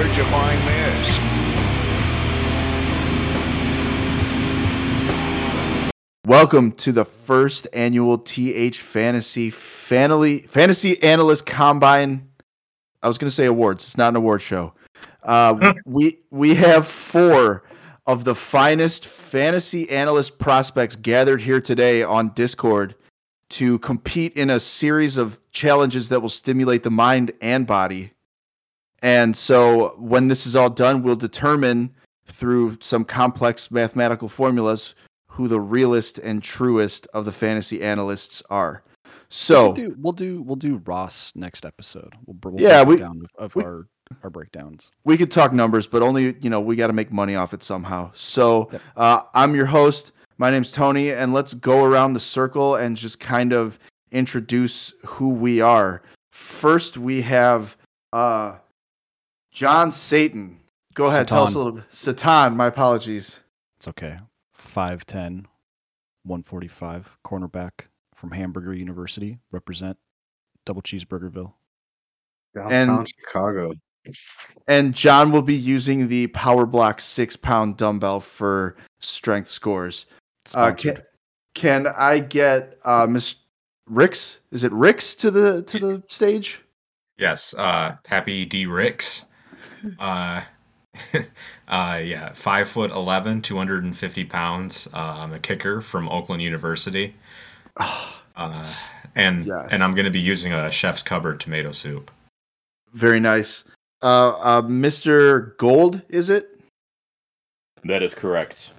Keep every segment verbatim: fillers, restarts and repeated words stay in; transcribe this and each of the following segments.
did you find this? Welcome to the first annual T H Fantasy Fantasy Fantasy Analyst Combine. I was going to say awards. It's not an award show. Uh, we we have four of the finest fantasy analyst prospects gathered here today on Discord to compete in a series of challenges that will stimulate the mind and body. And so when this is all done, we'll determine through some complex mathematical formulas who the realest and truest of the fantasy analysts are. So we'll do we'll do, we'll do Ross next episode. We'll, we'll yeah, break we, down of, of we, our our breakdowns. We could talk numbers, but only, you know, we got to make money off it somehow. So yep. uh, I'm your host. My name's Tony, and let's go around the circle and just kind of introduce who we are. First, we have uh, John Satan. Go ahead, Satan. tell us a little bit. Satan, my apologies. It's okay. five ten, one forty-five, cornerback from Hamburger University. Represent Double Cheeseburgerville. Downtown and, Chicago. And John will be using the Power Block six-pound dumbbell for strength scores. Uh, can, can I get uh, Miss Ricks? Is it Ricks to the to the stage? Yes. Uh, Happy D. Ricks. Uh, uh, yeah, five foot eleven, two hundred and fifty pounds. Uh, I'm a kicker from Oakland University. Uh, and yes. and I'm going to be using a chef's cupboard tomato soup. Very nice. Uh, uh, Mister Gold, is it? That is correct.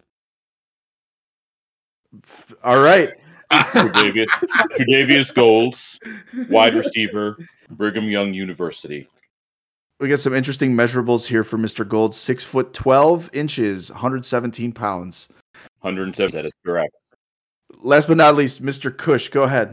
All right. Tre'Davious, Tre'Davious Golds, wide receiver, Brigham Young University. We got some interesting measurables here for Mister Gold. Six foot twelve inches, one hundred seventeen pounds. one hundred seven. That is correct. Last but not least, Mister Cush. Go ahead.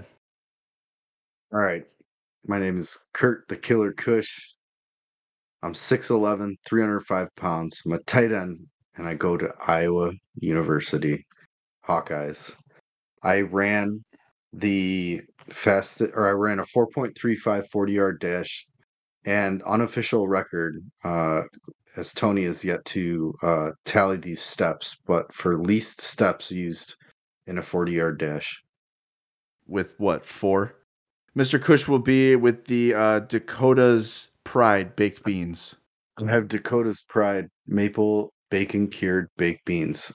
All right. My name is Kurt the Killer Cush. I'm six eleven, three hundred five pounds. I'm a tight end, and I go to Iowa University Hawkeyes. I ran the fast, or I ran a four point three five forty-yard dash, and unofficial record, uh, as Tony has yet to uh, tally these steps, but for least steps used in a forty-yard dash. With what, four? Mister Cush will be with the uh, Dakota's Pride baked beans. I have Dakota's Pride maple bacon cured baked beans.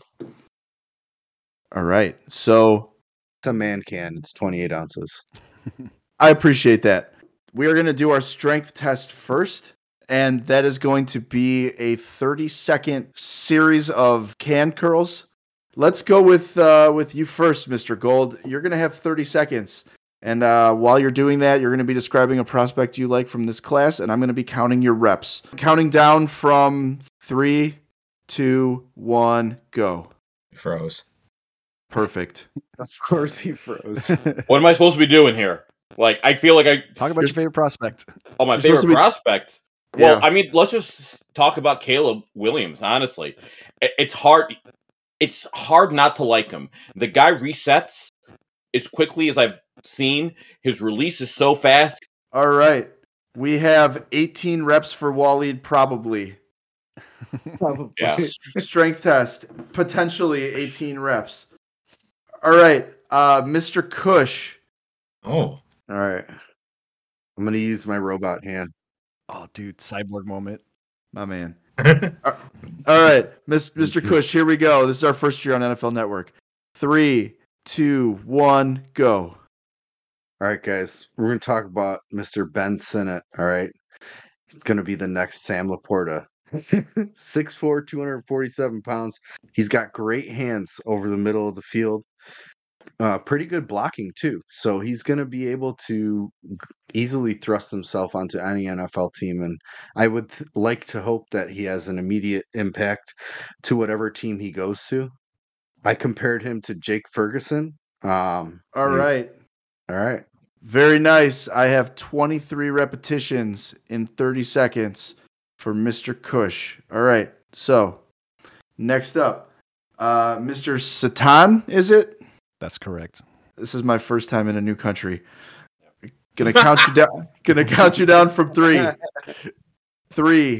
All right. So it's a man can. It's twenty-eight ounces. I appreciate that. We are going to do our strength test first, and that is going to be a thirty second series of can curls. Let's go with uh, with you first, Mister Gold. You're going to have thirty seconds. And uh, while you're doing that, you're going to be describing a prospect you like from this class, and I'm going to be counting your reps. Counting down from three, two, one, go. He froze. Perfect. Of course he froze. What am I supposed to be doing here? Like, I feel like I... Talk about your favorite prospect. Oh, my You're favorite be... prospect? Well, yeah. I mean, let's just talk about Caleb Williams, honestly. It's hard... It's hard not to like him. The guy resets as quickly as I've seen. His release is so fast. All right. We have eighteen reps for Waleed, probably. Probably. Yeah. Strength test, potentially eighteen reps. All right. Uh, Mister Cush. Oh. All right. I'm going to use my robot hand. Oh, dude. Cyborg moment. My man. All right. Mister Cush, here we go. This is our first year on N F L Network. Three, two, one, go. All right, guys. We're going to talk about Mister Ben Sinnott. All right. It's going to be the next Sam Laporta. six foot four, two hundred forty-seven pounds. He's got great hands over the middle of the field. Uh, pretty good blocking, too. So he's going to be able to easily thrust himself onto any N F L team. And I would th- like to hope that he has an immediate impact to whatever team he goes to. I compared him to Jake Ferguson. Um, All right. All right. Very nice. I have twenty-three repetitions in thirty seconds for Mister Cush. All right. So, next up, uh, Mister Satan, is it? That's correct. This is my first time in a new country. Gonna count you down. Gonna count you down from three, three,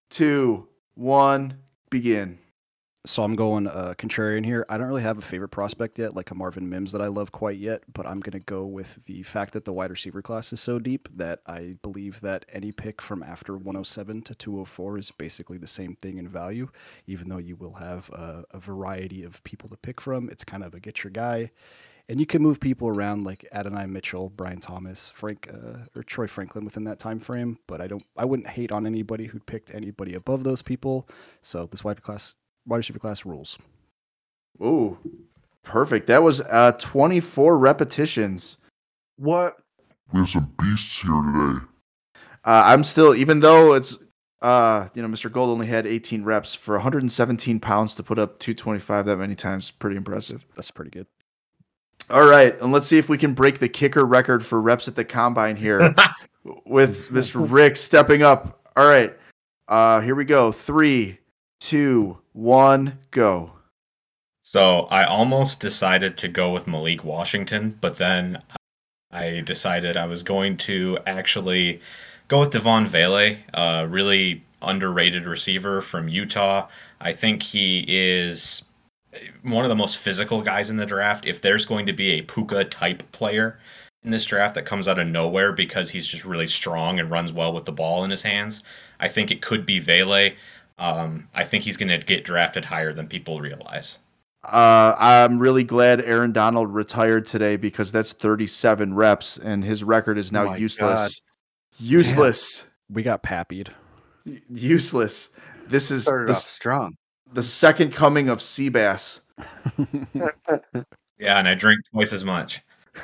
two, one, begin. So I'm going uh, contrarian here. I don't really have a favorite prospect yet, like a Marvin Mims that I love quite yet, but I'm going to go with the fact that the wide receiver class is so deep that I believe that any pick from after one oh seven to two oh four is basically the same thing in value, even though you will have a, a variety of people to pick from. It's kind of a get your guy. And you can move people around like Adonai Mitchell, Brian Thomas, Frank, uh, or Troy Franklin within that time frame. But I don't, I wouldn't hate on anybody who picked anybody above those people. So this wide class, wide receiver class rules. Ooh, perfect. That was uh, twenty-four repetitions. What? We have some beasts here today. Uh, I'm still, even though it's, uh, you know, Mister Gold only had eighteen reps for one hundred seventeen pounds to put up two twenty-five that many times. Pretty impressive. That's, that's pretty good. All right, and let's see if we can break the kicker record for reps at the combine here with Mister Rick stepping up. All right, uh, here we go. Three, two, one, go. So I almost decided to go with Malik Washington, but then I decided I was going to actually go with Devon Vele, a really underrated receiver from Utah. I think he is one of the most physical guys in the draft. If there's going to be a Puka type player in this draft that comes out of nowhere because he's just really strong and runs well with the ball in his hands, I think it could be Vele. Um, I think he's going to get drafted higher than people realize. Uh, I'm really glad Aaron Donald retired today because that's thirty-seven reps and his record is now Oh my useless. God. Useless. We got pappied. Y- Useless. This is Started the, off strong. the second coming of Seabass. Yeah, and I drink twice as much.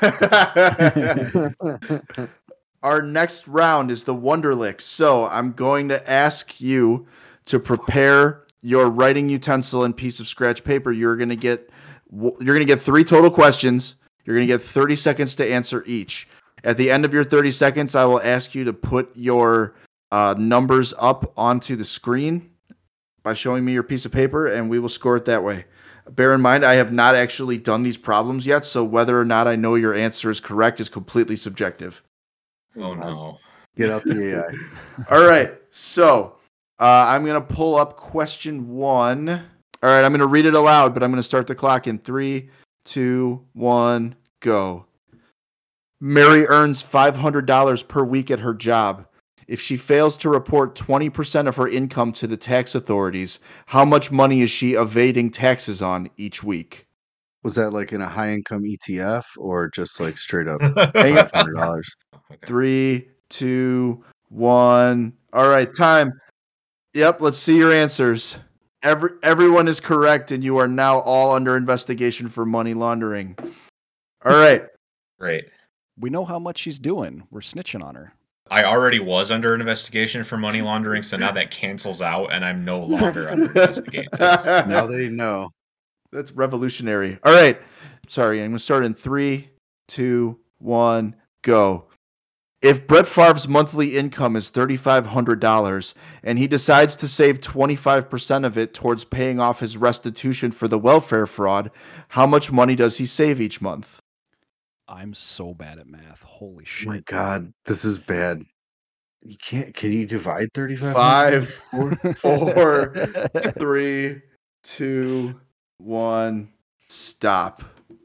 Our next round is the Wonderlick. So I'm going to ask you to prepare your writing utensil and piece of scratch paper. You're going to get you're going to get three total questions. You're going to get thirty seconds to answer each. At the end of your thirty seconds, I will ask you to put your uh, numbers up onto the screen by showing me your piece of paper, and we will score it that way. Bear in mind, I have not actually done these problems yet, so whether or not I know your answer is correct is completely subjective. Oh no. Get out the A I. All right, so uh, I'm going to pull up question one. All right, I'm going to read it aloud, but I'm going to start the clock in three, two, one, go. Mary earns five hundred dollars per week at her job. If she fails to report twenty percent of her income to the tax authorities, how much money is she evading taxes on each week? Was that like in a high income E T F or just like straight up Hang five on. hundred dollars? Okay. Three, two, one. All right, time. Yep, let's see your answers. Every everyone is correct, and you are now all under investigation for money laundering. All right. Great. We know how much she's doing. We're snitching on her. I already was under investigation for money laundering, so now that cancels out, and I'm no longer under investigation. Now they know. That's revolutionary. All right. Sorry, I'm going to start in three, two, one, go. If Brett Favre's monthly income is three thousand five hundred dollars and he decides to save twenty-five percent of it towards paying off his restitution for the welfare fraud, how much money does he save each month? I'm so bad at math. Holy Oh shit. my God, this is bad. You can't. Can you divide thirty-five? Five, four, three, two, one, stop.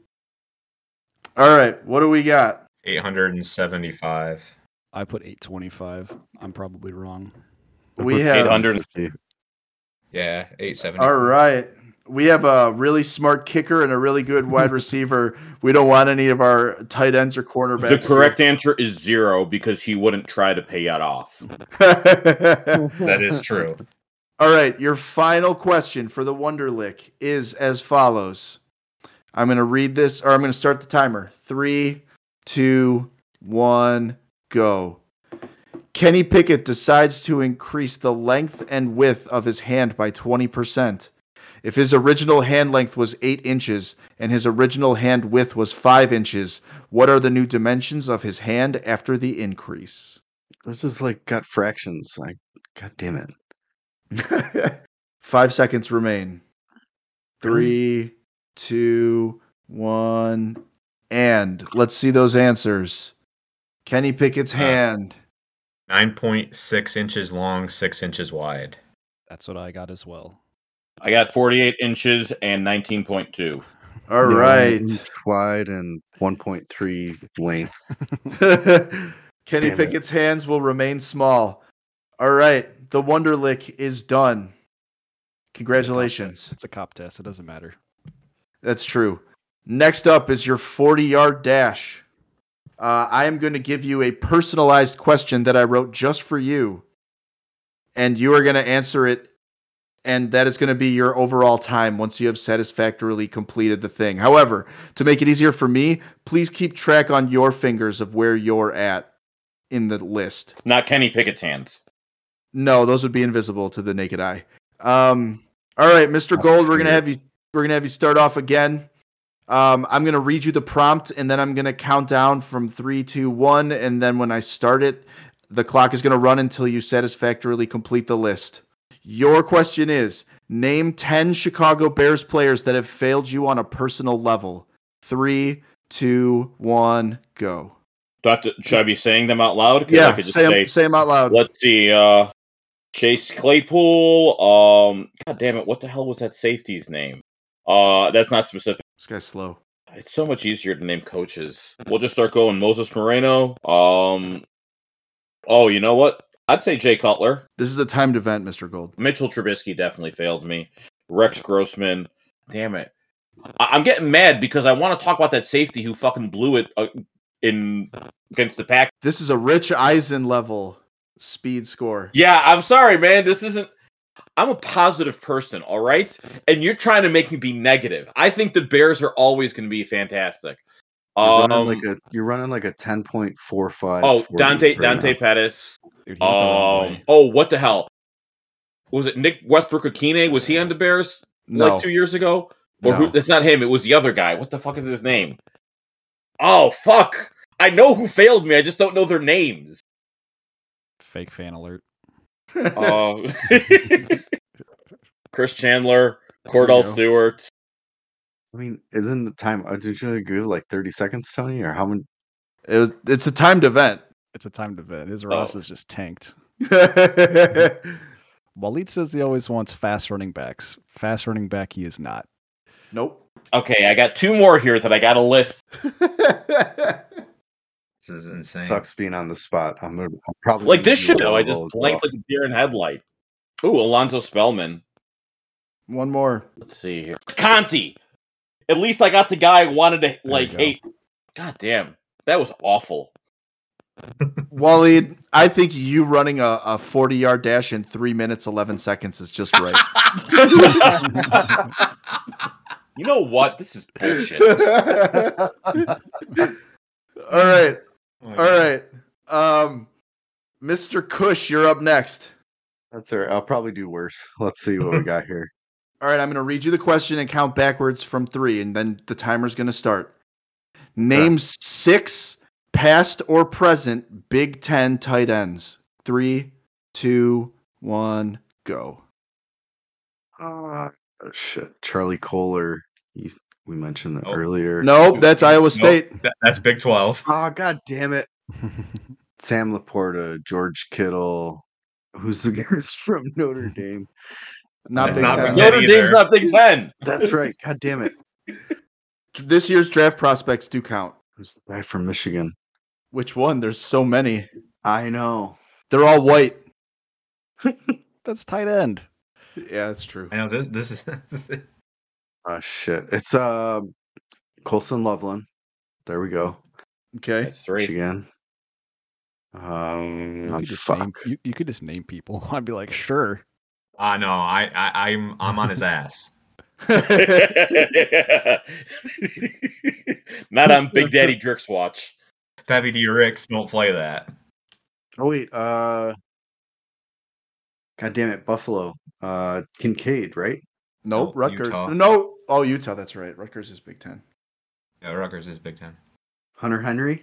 All right, what do we got? eight hundred seventy-five. I put eight twenty-five. I'm probably wrong. We have eight hundred. Yeah, eight seventy-five. All right. We have a really smart kicker and a really good wide receiver. We don't want any of our tight ends or cornerbacks. The correct answer is zero because he wouldn't try to pay it off. That is true. All right. Your final question for the Wonderlick is as follows. I'm going to read this, or I'm going to start the timer. Three, two, one, go. Kenny Pickett decides to increase the length and width of his hand by twenty percent. If his original hand length was eight inches and his original hand width was five inches, what are the new dimensions of his hand after the increase? This is like got fractions. Like, God damn it. Five seconds remain. Three, two, one, and let's see those answers. Kenny Pickett's hand. nine point six inches long, six inches wide. That's what I got as well. I got forty-eight inches and nineteen point two. All Yeah, right. inch wide and one point three length. Kenny Damn it. Pickett's hands will remain small. All right. The Wonderlick is done. Congratulations. It's a cop test. It doesn't matter. That's true. Next up is your forty-yard dash. Uh, I am going to give you a personalized question that I wrote just for you, and you are going to answer it, and that is going to be your overall time once you have satisfactorily completed the thing. However, to make it easier for me, please keep track on your fingers of where you're at in the list. Not Kenny Pickett's hands. No, those would be invisible to the naked eye. Um, all right, Mister Gold, we're gonna have you. We're gonna have you start off again. Um, I'm gonna read you the prompt, and then I'm gonna count down from three, two, one, and then when I start it, the clock is gonna run until you satisfactorily complete the list. Your question is: name ten Chicago Bears players that have failed you on a personal level. Three, two, one, go. Do I have to, should I be saying them out loud? 'Cause I Yeah, could just say 'em- say, say them out loud. let's see. Uh, Chase Claypool. Um, God damn it! What the hell was that safety's name? Uh, that's not specific. This guy's slow. It's so much easier to name coaches. We'll just start going. Moses Moreno. Um, oh, you know what? I'd say Jay Cutler. This is a timed event, Mister Gold. Mitchell Trubisky definitely failed me. Rex Grossman. Damn it! I- I'm getting mad because I want to talk about that safety who fucking blew it uh, in against the Pack. This is a Rich Eisen level speed score. Yeah, I'm sorry, man. This isn't. I'm a positive person, all right? And you're trying to make me be negative. I think the Bears are always going to be fantastic. You're Um, running like a you're running like a ten point four five. oh, Dante Dante Pettis. Dude, he went the wrong Um, way. oh, what the hell? Was it Nick Westbrook-Akine? Was he on the Bears No. like two years ago? Or No. who, it's not him. It was the other guy. What the fuck is his name? Oh, fuck. I know who failed me. I just don't know their names. Fake fan alert. Uh, Chris Chandler, There Cordell you go. Stewart. I mean, isn't the time? uh, Did you give like thirty seconds, Tony, or how many? It was, it's a timed event. It's a timed event. His Ross Oh. is just tanked. Nope. Waleed says he always wants fast running backs. Fast running back, he is not. Okay, I got two more here that I got a list. This is insane. Sucks being on the spot. I'm gonna I'm probably Like gonna this do shit, one though. I of just those, blanked well. like a deer in headlights. Ooh, Alonzo Spellman. One more. Let's see here. Conti. At least I got the guy I wanted to like go. hate. God damn, that was awful. Waleed, I think you running a, a forty-yard dash in three minutes, eleven seconds is just right. You know what? This is bullshit. All right. Oh my All God. right. Um, Mister Cush, you're up next. That's all right. I'll probably do worse. Let's see what we got here. All right, I'm going to read you the question and count backwards from three, and then the timer's going to start. Name six past or present Big Ten tight ends. Three, two, one, go. Uh, oh, shit, Charlie Kohler. You, we mentioned that Oh. earlier. Nope, that's Iowa Nope, State. that- that's Big twelve. Oh, god damn it. Sam Laporta, George Kittle. Who's the guys from Notre Dame? Not That's Big not Ten. Big Ten. Notre either. Dame's not Big Ten. That's right. God damn it. This year's draft prospects do count. Who's the guy from Michigan? Which one? There's so many. I know. They're all white. That's tight end. Yeah, that's true. I know this. This is. Oh shit. It's uh Colson Loveland. There we go. Okay. That's three. Michigan. You Um could just fuck. name you, you could just name people. I'd be like, sure. Ah, no, I, I, I'm, I'm on his ass. Not on Big Daddy Drick's watch. Pappy D. Ricks, don't play that. Oh wait, uh God damn it, Buffalo. Uh Kincaid, right? Nope, No, Rutgers. Utah. No. Oh, Utah. That's right. Rutgers is Big Ten. Yeah, Rutgers is Big Ten. Hunter Henry?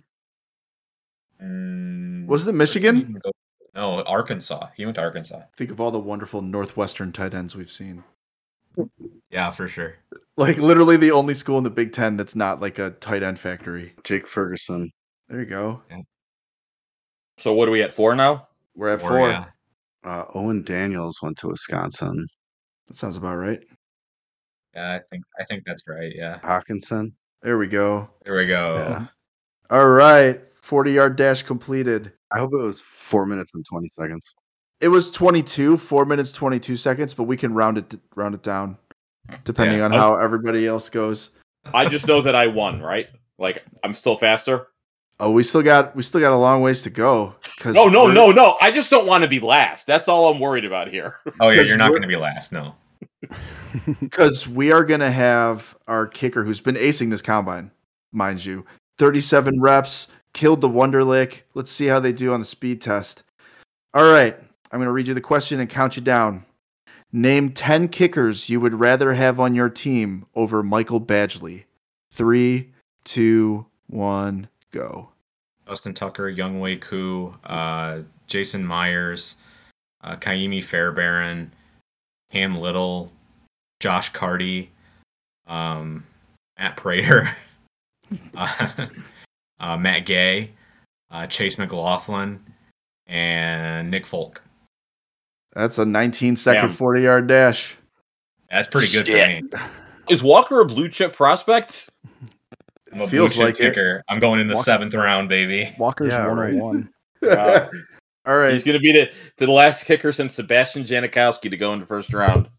Mm, Was it Michigan? No, Arkansas. He went to Arkansas. Think of all the wonderful Northwestern tight ends we've seen. Yeah, for sure. Like literally the only school in the Big Ten that's not like a tight end factory. Jake Ferguson. There you go. So what are we at four now? We're at Or, four. yeah. Uh, Owen Daniels went to Wisconsin. That sounds about right. Yeah, I think I think that's right. Yeah. Hawkinson. There we go. There we go. Yeah. All right. forty-yard dash completed. I hope it was four minutes and twenty seconds. It was twenty-two, four minutes, twenty-two seconds, but we can round it round it down depending Yeah. on how everybody else goes. I just know that I won, right? Like I'm still faster. Oh, we still got we still got a long ways to go. Cause No, no, we're- no, no. I just don't want to be last. That's all I'm worried about here. Oh yeah, Because you're not we're- going to be last. No. Because we are going to have our kicker who's been acing this combine, mind you. thirty-seven reps, killed the Wonderlick. Let's see how they do on the speed test. All right. I'm going to read you the question and count you down. Name ten kickers you would rather have on your team over Michael Badgley. Three, two, one, go. Justin Tucker, Youngwei Koo, uh, Jason Myers, uh, Kaimi Fairbairn, Cam Little, Josh Carty, um, Matt Prater, uh, uh, Matt Gay, uh, Chase McLaughlin, and Nick Folk. That's a nineteen second Damn. forty yard dash. That's pretty good Shit. for me. Is Walker a blue chip prospect? I'm a Feels blue chip like it. kicker. I'm going in the Walker- seventh round, baby. Walker's Yeah, one right. oh one. Wow. All right. He's going to be the, the last kicker since Sebastian Janikowski to go in the first round.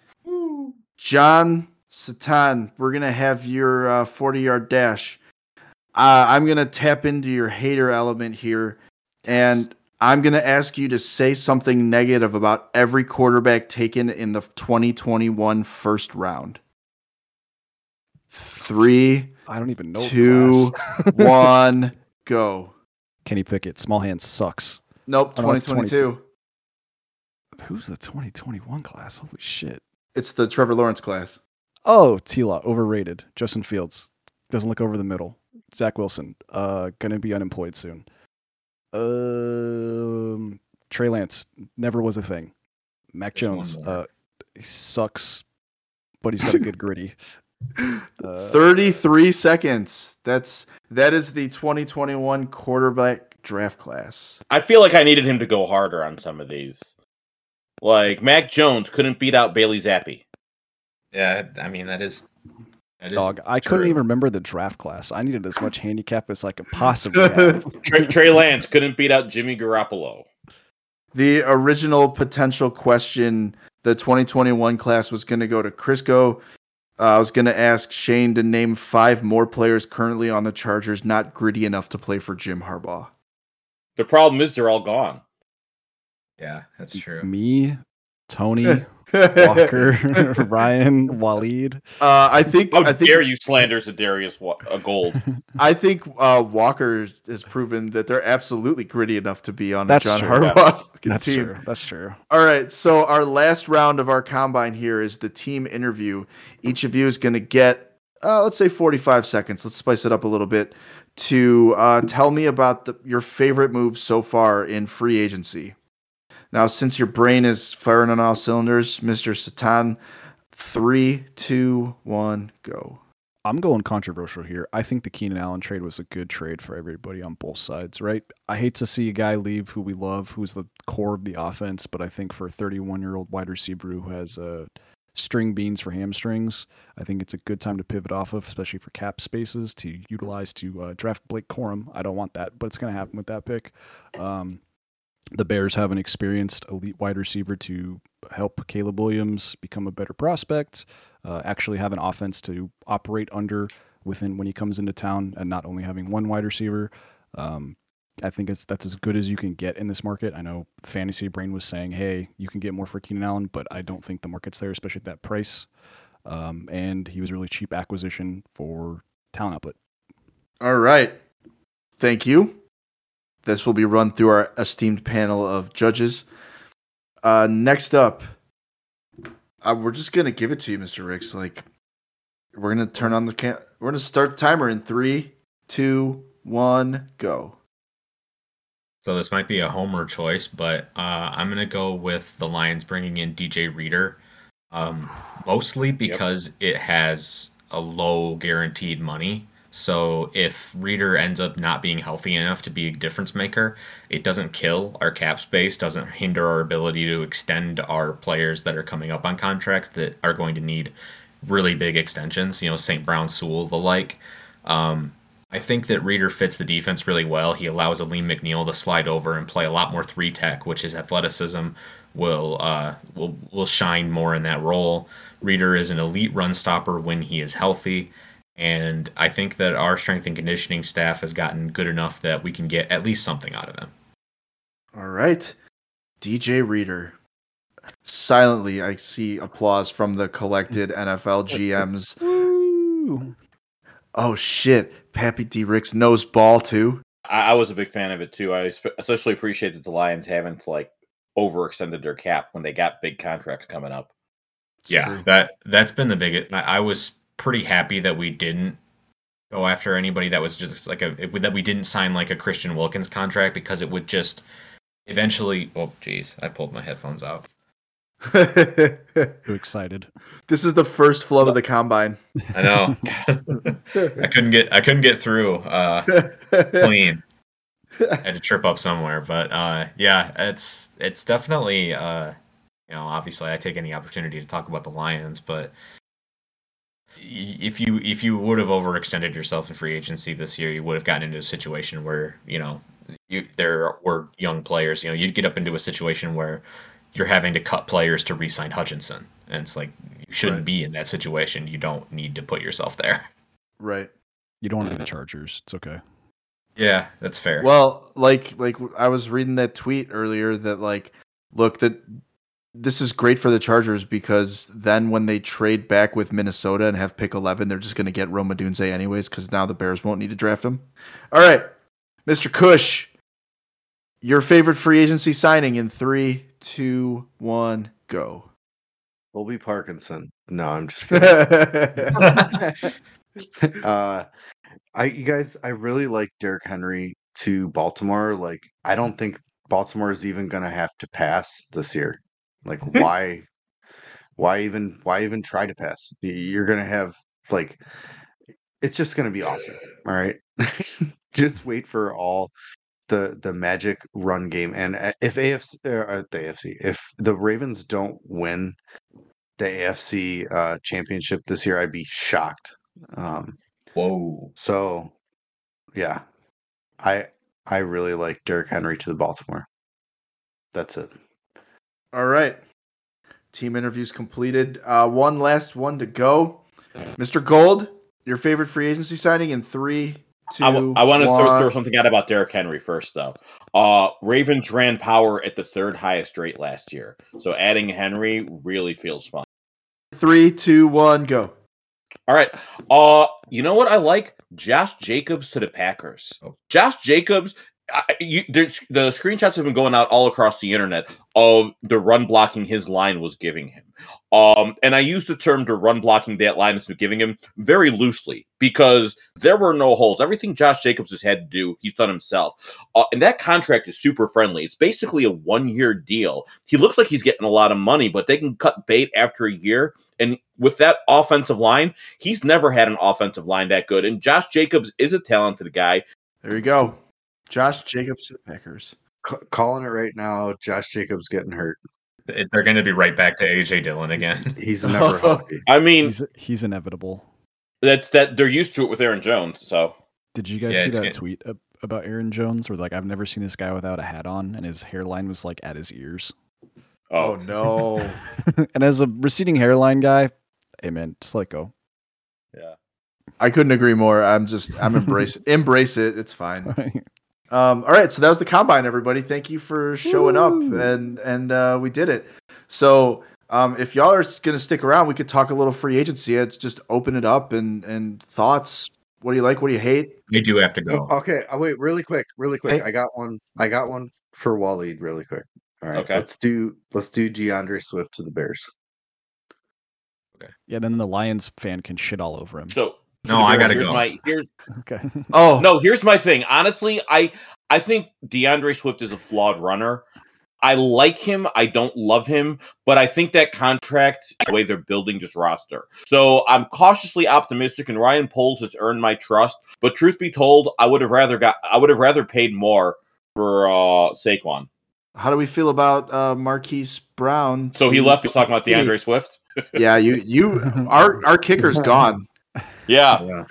John Satan, we're going to have your uh, forty yard dash. Uh, I'm going to tap into your hater element here, and I'm going to ask you to say something negative about every quarterback taken in the twenty twenty-one first round. Three, I don't even know. the two, class. one, go. Kenny Pickett, small hand sucks. Nope, Oh, no, twenty it's twenty-two. Who's the twenty twenty-one class? Holy shit. It's the Trevor Lawrence class. Oh, T-Law, overrated. Justin Fields doesn't look over the middle. Zach Wilson, uh, gonna be unemployed soon. Um, Trey Lance never was a thing. Mac There's one Jones, more. uh, he sucks, but he's got a good gritty. Uh, thirty-three seconds. That's that is the twenty twenty-one quarterback draft class. I feel like I needed him to go harder on some of these. Like, Mac Jones couldn't beat out Bailey Zappi. Yeah, I mean that is that is Dog, I true. couldn't even remember the draft class. I needed as much handicap as I could possibly have. Trey, Trey Lance couldn't beat out Jimmy Garoppolo. The original potential question, the twenty twenty-one class was going to go to Crisco. Uh, I was going to ask Shane to name five more players currently on the Chargers not gritty enough to play for Jim Harbaugh. The problem is they're all gone. Yeah, that's true. Me, Tony, Walker, Ryan, Waleed. Uh, I think How I think dare you slander Zadarius Wa- uh, Gold? I think uh, Walker has proven that they're absolutely gritty enough to be on That's a John true. Harbaugh fucking That's team. true. That's true. All right, so our last round of our combine here is the team interview. Each of you is going to get, uh, let's say, forty-five seconds. Let's spice it up a little bit to uh, tell me about the, your favorite moves so far in free agency. Now, since your brain is firing on all cylinders, Mister Satan, three, two, one, go. I'm going controversial here. I think the Keenan Allen trade was a good trade for everybody on both sides, right? I hate to see a guy leave who we love, who's the core of the offense, but I think for a thirty-one-year-old wide receiver who has uh, string beans for hamstrings, I think it's a good time to pivot off of, especially for cap spaces to utilize to uh, draft Blake Corum. I don't want that, but it's going to happen with that pick. Um, the Bears have an experienced elite wide receiver to help Caleb Williams become a better prospect, uh, actually have an offense to operate under within when he comes into town, and not only having one wide receiver. Um, I think it's that's as good as you can get in this market. I know Fantasy Brain was saying, hey, you can get more for Keenan Allen, but I don't think the market's there, especially at that price. Um, and he was a really cheap acquisition for talent output. All right. Thank you. This will be run through our esteemed panel of judges. Uh, next up, uh, we're just gonna give it to you, Mister Ricks. Like, we're gonna turn on the cam. We're gonna start the timer in three, two, one, go. So this might be a homer choice, but uh, I'm gonna go with the Lions bringing in D J Reader, um, mostly because it has a low guaranteed money So if Reader ends up not being healthy enough to be a difference maker, it doesn't kill our cap space, doesn't hinder our ability to extend our players that are coming up on contracts that are going to need really big extensions, you know, Saint Brown, Sewell, the like. Um, I think that Reader fits the defense really well. He allows Aleem McNeil to slide over and play a lot more three tech, which his athleticism will uh, will will shine more in that role. Reader is an elite run stopper when he is healthy. And I think that our strength and conditioning staff has gotten good enough that we can get at least something out of him. All right. D J Reader. Silently, I see applause from the collected N F L G Ms. Woo! Oh, shit. Pappy D. Ricks knows ball, too. I, I was a big fan of it, too. I sp- especially appreciated the Lions haven't, like, overextended their cap when they got big contracts coming up. Yeah, true. that, that's been the biggest. I, I was pretty happy that we didn't go after anybody that was just like a that we didn't sign like a Christian Wilkins contract, because it would just eventually. Oh, geez, I pulled my headphones out. Too excited. This is the first flow of the combine. I know. I couldn't get I couldn't get through uh, clean. I had to trip up somewhere, but uh, yeah, it's it's definitely uh, you know, obviously I take any opportunity to talk about the Lions, but if you if you would have overextended yourself in free agency this year, you would have gotten into a situation where, you know, you there were young players. You know, you'd get up into a situation where you're having to cut players to re-sign Hutchinson, and it's like you shouldn't Right. be in that situation. You don't need to put yourself there. Right. You don't want to be the Chargers. It's okay. Yeah, that's fair. Well, like like I was reading that tweet earlier that like, look, that this is great for the Chargers because then when they trade back with Minnesota and have pick eleven, they're just going to get Roma Dunze anyways, because now the Bears won't need to draft him. All right, Mister Cush, your favorite free agency signing in three, two, one, go. Colby Parkinson. No, I'm just kidding. uh, I you guys, I really like Derrick Henry to Baltimore. Like, I don't think Baltimore is even gonna have to pass this year. Like, why, why even, why even try to pass? Y- You're gonna have like, it's just gonna be awesome. All right, just wait for all the the magic run game. And uh, if A F C, uh, the A F C, if the Ravens don't win the A F C uh, championship this year, I'd be shocked. Um, Whoa. so, yeah, I I really like Derrick Henry to the Baltimore. That's it. All right. Team interviews completed. Uh, one last one to go. Mister Gold, your favorite free agency signing in three, two, I, w- I want to one. throw, throw something out about Derrick Henry first, though. Uh, Ravens ran power at the third highest rate last year, so adding Henry really feels fun. Three, two, one, go. All right. Uh, you know what I like? Josh Jacobs to the Packers. Oh. Josh Jacobs. I, you, there's, the screenshots have been going out all across the internet of the run blocking his line was giving him. Um, and I use the term the run blocking that line has been giving him very loosely because there were no holes. Everything Josh Jacobs has had to do, he's done himself. Uh, and that contract is super friendly. It's basically a one-year deal. He looks like he's getting a lot of money, but they can cut bait after a year. And with that offensive line, he's never had an offensive line that good. And Josh Jacobs is a talented guy. There you go. Josh Jacobs to the Packers. C- calling it right now. Josh Jacobs getting hurt. They're going to be right back to A J Dillon again. He's never healthy. I mean, He's he's inevitable. that's that they're used to it with Aaron Jones. So Did you guys Yeah, see it's that good. tweet ab- about Aaron Jones where like I've never seen this guy without a hat on and his hairline was like at his ears? Oh, oh, no. And as a receding hairline guy, hey man, just let it go. yeah. I couldn't agree more. I'm just, I'm embrace embrace it. It's fine. Um, all right, so that was the combine, everybody. Thank you for showing Woo. up, and and uh, we did it. So um, if y'all are going to stick around, we could talk a little free agency. It's just open it up and and thoughts. What do you like? What do you hate? They do have to go. Oh, okay, oh, wait, really quick, really quick. Hey. I got one. I got one for Waleed, really quick. All right, Okay. let's do let's do DeAndre Swift to the Bears. Yeah, then the Lions fan can shit all over him. So No, I gotta here's go. My, here's, Okay. Oh no, here's my thing. Honestly, I I think DeAndre Swift is a flawed runner. I like him. I don't love him, but I think that contract the way they're building this roster. So I'm cautiously optimistic, and Ryan Poles has earned my trust. But truth be told, I would have rather got I would have rather paid more for uh, Saquon. How do we feel about uh, Marquise Brown? So he left. He's talking about DeAndre Swift. Yeah, you you our our kicker's gone. Yeah. Yeah.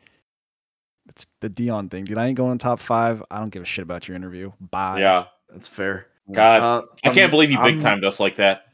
It's the Dion thing, dude. I ain't going in top five. I don't give a shit about your interview. Bye. Yeah. That's fair. God, Uh, I can't I'm- believe he I'm- big timed us like that.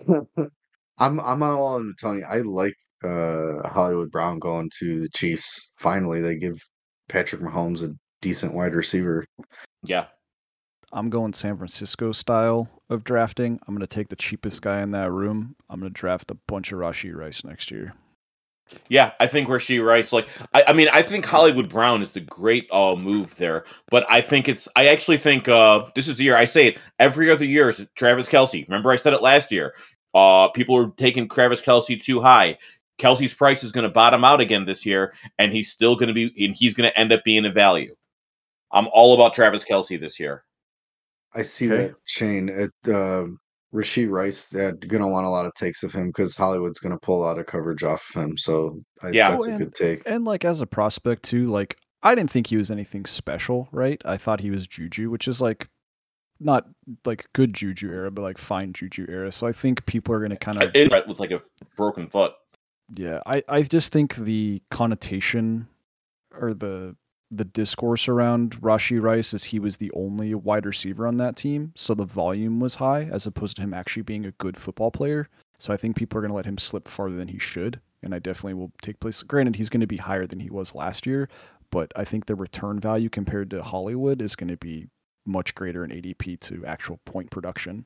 I'm I'm all in Tony. I like uh, Hollywood Brown going to the Chiefs. Finally, they give Patrick Mahomes a decent wide receiver. Yeah. I'm going San Francisco style of drafting. I'm going to take the cheapest guy in that room. I'm going to draft a bunch of Rashee Rice next year. Yeah, I think Rashee Rice, like, I, I mean, I think Hollywood Brown is the great uh, move there, but I think it's, I actually think uh, this is the year, I say it every other year, is Travis Kelce. Remember, I said it last year. Uh, people were taking Travis Kelce too high. Kelsey's price is going to bottom out again this year, and he's still going to be, and he's going to end up being a value. I'm all about Travis Kelce this year. I see Okay. that Shane. It uh, Rashee Rice uh, gonna want a lot of takes of him because Hollywood's gonna pull a lot of coverage off of him. So I, Yeah. that's Oh, a and- good take. And like as a prospect too, like I didn't think he was anything special, right? I thought he was Juju, which is like not like good Juju era, but like fine Juju era. So I think people are going to kind of It with like a broken foot. yeah. I I just think the connotation or the the discourse around Rashee Rice is he was the only wide receiver on that team, so the volume was high as opposed to him actually being a good football player. So I think people are going to let him slip farther than he should, and I definitely will take place. Granted, he's going to be higher than he was last year, but I think the return value compared to Hollywood is going to be much greater in A D P to actual point production.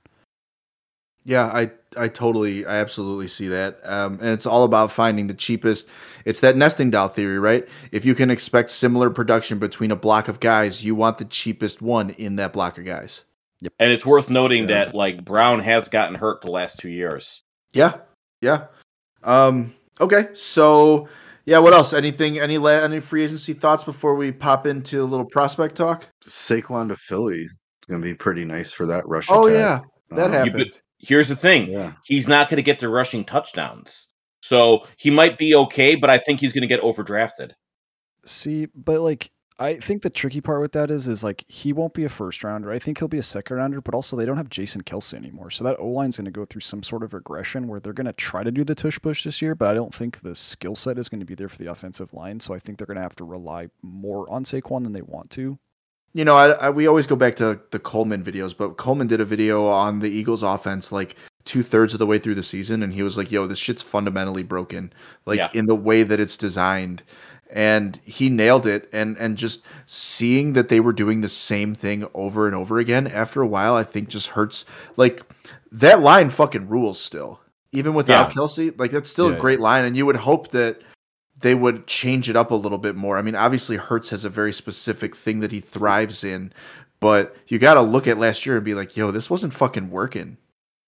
Yeah, I I totally, I absolutely see that. Um, and it's all about finding the cheapest. It's that nesting doll theory, right? If you can expect similar production between a block of guys, you want the cheapest one in that block of guys. And it's worth noting Yeah. that like Brown has gotten hurt the last two years. Yeah, yeah. Um, okay, so yeah, what else? Anything? Any la- any free agency thoughts before we pop into a little prospect talk? Saquon to Philly is gonna be pretty nice for that rushing. Oh tag. yeah, that Um, happened. Here's the thing. Yeah. He's not going to get the rushing touchdowns. So he might be okay, but I think he's going to get overdrafted. See, but like I think the tricky part with that is is like he won't be a first rounder. I think he'll be a second rounder, but also they don't have Jason Kelce anymore. So that O line's going to go through some sort of regression where they're going to try to do the tush push this year, but I don't think the skill set is going to be there for the offensive line. So I think they're going to have to rely more on Saquon than they want to. You know, I, I we always go back to the Coleman videos, but Coleman did a video on the Eagles offense like two thirds of the way through the season, and he was like, "Yo, this shit's fundamentally broken, like Yeah. in the way that it's designed." And he nailed it. And and just seeing that they were doing the same thing over and over again after a while, I think just hurts. Like that line fucking rules still, even without Yeah. Kelsey. Like that's still Yeah, a great line, and you would hope that they would change it up a little bit more. I mean, obviously Hurts has a very specific thing that he thrives in, but you got to look at last year and be like, yo, this wasn't fucking working.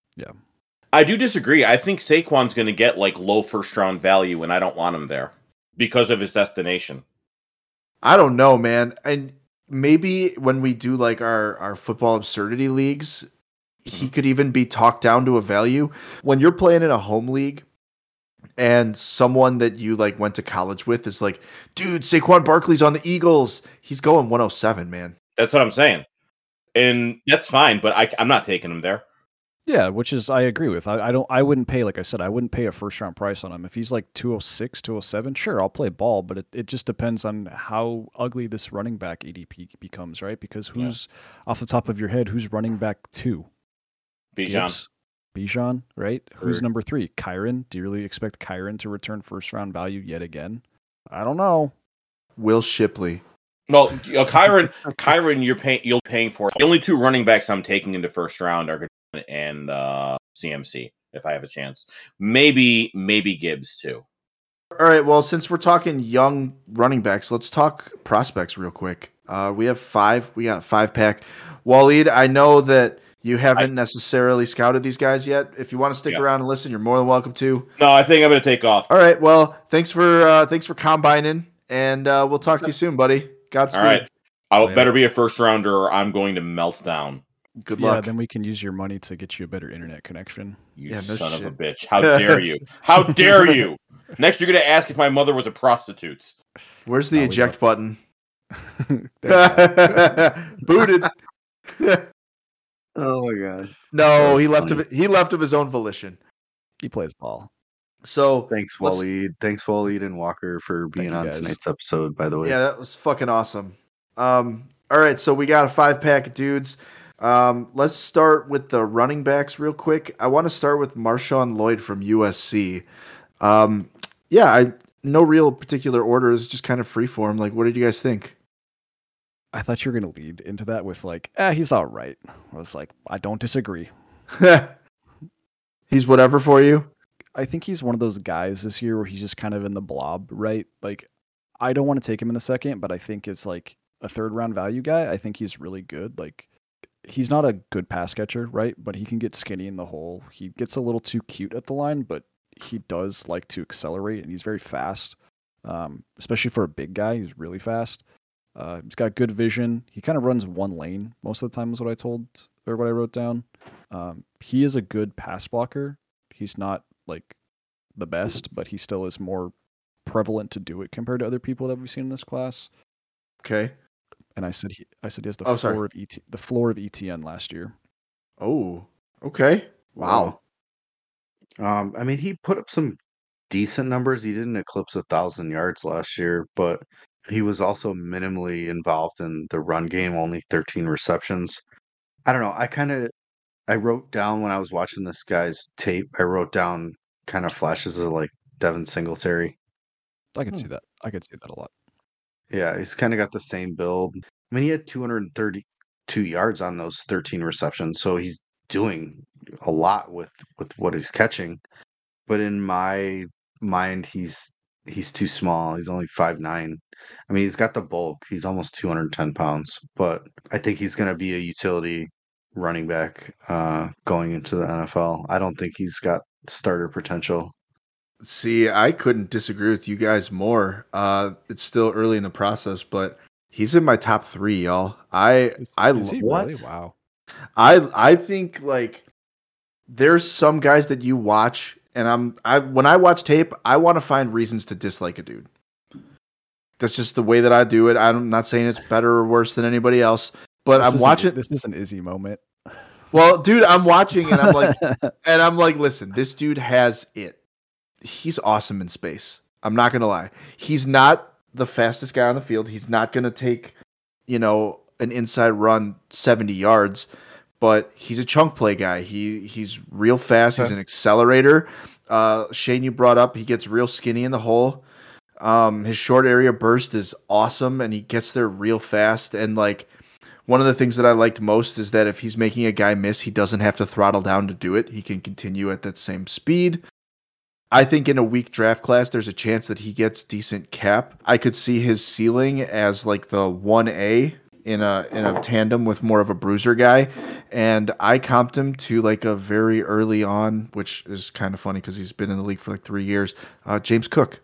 I do disagree. I think Saquon's going to get like low first round value, and I don't want him there because of his destination. I don't know, man. And maybe when we do like our, our football absurdity leagues, he could even be talked down to a value. When you're playing in a home league and someone that you like went to college with is like, dude, Saquon Barkley's on the Eagles. He's going one oh seven, man. That's what I'm saying. And that's fine, but I, I'm not taking him there. Yeah, which is I agree with. I, I don't. I wouldn't pay like I said. I wouldn't pay a first round price on him. If he's like two oh six, two oh seven, sure, I'll play ball. But it, it just depends on how ugly this running back A D P becomes, right? Because who's off the top of your head? Who's running back two? Bijan. Gibbs? Bijan, right? Who's Third. number three? Kyron. Do you really expect Kyron to return first round value yet again? I don't know. Will Shipley. Well, uh, Kyron, Kyron, you're paying. You're paying for. The only two running backs I'm taking in the first round are Godin and uh, C M C. If I have a chance, maybe maybe Gibbs too. All right. Well, since we're talking young running backs, let's talk prospects real quick. Uh, we have five. We got a five pack. Waleed, I know that you haven't necessarily scouted these guys yet. If you want to stick Yeah. around and listen, you're more than welcome to. No, I think I'm going to take off. All right. Well, thanks for uh, thanks for combining, and uh, we'll talk to you soon, buddy. Godspeed. All right, I Later. better be a first rounder, or I'm going to melt down. Good Yeah, luck. then we can use your money to get you a better internet connection. You Yeah, no son of a shit. bitch. How dare you? How dare you? Next, you're going to ask if my mother was a prostitute. Where's the No, we eject button? There's Booted. Oh my god. No, That's he left funny. of he left of his own volition. he plays ball. So Thanks, let's- Waleed. Thanks, Waleed and Walker, for being you, on guys. tonight's episode, by the way. Yeah, that was fucking awesome. Um, all right, so we got a five pack of dudes. Um, let's start with the running backs real quick. I want to start with Marshawn Lloyd from U S C. Um, yeah, I no real particular order. It's just kind of free form. Like, what did you guys think? I thought you were going to lead into that with like, ah, he's all right. I was like, I don't disagree. He's whatever for you. I think he's one of those guys this year where he's just kind of in the blob, right? Like, I don't want to take him in the second, but I think it's like a third round value guy. I think he's really good. Like, he's not a good pass catcher, right? But he can get skinny in the hole. He gets a little too cute at the line, but he does like to accelerate, and he's very fast, um, especially for a big guy. He's really fast. Uh, he's got good vision. He kind of runs one lane most of the time, is what I told or what I wrote down. Um, he is a good pass blocker. He's not like the best, but he still is more prevalent to do it compared to other people that we've seen in this class. Okay. And I said he, I said he has the Oh, floor sorry. of ET, the floor of E T N last year. Oh, okay. Wow. Um, I mean, he put up some decent numbers. He didn't eclipse a thousand yards last year, but he was also minimally involved in the run game, only thirteen receptions. I don't know. I kind of I wrote down when I was watching this guy's tape, I wrote down kind of flashes of like Devin Singletary. I could Hmm. see that. I could see that a lot. Yeah, he's kind of got the same build. I mean, he had two hundred thirty-two yards on those thirteen receptions, so he's doing a lot with with what he's catching. But in my mind, he's he's too small. He's only five nine. I mean, he's got the bulk. He's almost two hundred ten pounds, but I think he's going to be a utility running back uh, going into the N F L. I don't think he's got starter potential. See, I couldn't disagree with you guys more. Uh, it's still early in the process, but he's in my top three, y'all. I Is, I is he what? really? Wow. I I think like there's some guys that you watch, and I'm I when I watch tape, I want to find reasons to dislike a dude. That's just the way that I do it. I'm not saying it's better or worse than anybody else, but This I'm is watching. An, this is an Izzy moment. Well, dude, I'm watching, and I'm like, and I'm like, listen, this dude has it. He's awesome in space. I'm not gonna lie. He's not the fastest guy on the field. He's not gonna take, you know, an inside run seventy yards, but he's a chunk play guy. He he's real fast. He's Okay. an accelerator. Uh, Shane, you brought up he gets real skinny in the hole. Um, his short area burst is awesome, and he gets there real fast. And like one of the things that I liked most is that if he's making a guy miss, he doesn't have to throttle down to do it. He can continue at that same speed. I think in a weak draft class, there's a chance that he gets decent cap. I could see his ceiling as like the one A in a in a tandem with more of a bruiser guy, and I comped him to like a very early on, which is kind of funny because he's been in the league for like three years. Uh, James Cook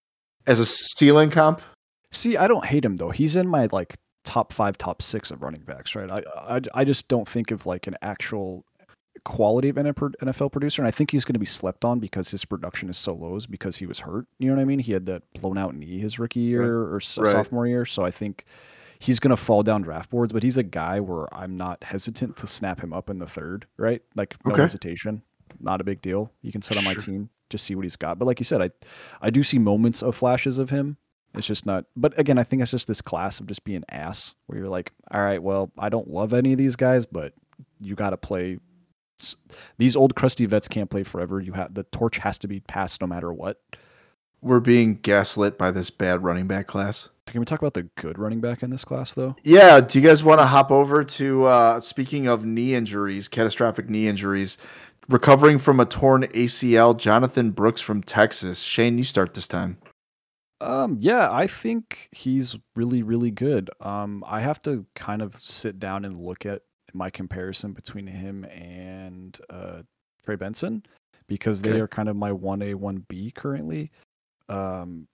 as a ceiling comp. See, I don't hate him though. He's in my like top five, top six of running backs, right? I I, I just don't think of like an actual quality of N F L producer, and I think he's going to be slept on because his production is so low, is because he was hurt. You know what I mean? He had that blown out knee his rookie year or s- Right. sophomore year, so I think he's going to fall down draft boards. But he's a guy where I'm not hesitant to snap him up in the third, right? Like no Okay. hesitation, not a big deal. You can sit on my Sure. team, just see what he's got. But like you said, I I do see moments of flashes of him. It's just not. But again, I think it's just this class of just being ass, where you're like, all right, well, I don't love any of these guys, but you got to play. These old crusty vets can't play forever. You have the torch has to be passed no matter what. We're being gaslit by this bad running back class. Can we talk about the good running back in this class, though? Yeah, do you guys want to hop over to uh, speaking of knee injuries, catastrophic knee injuries, recovering from a torn A C L, Jonathan Brooks from Texas. Shane, you start this time. Um, yeah, I think he's really, really good. Um, I have to kind of sit down and look at my comparison between him and uh, Trey Benson, because they Okay. are kind of my one A, one B currently. Um,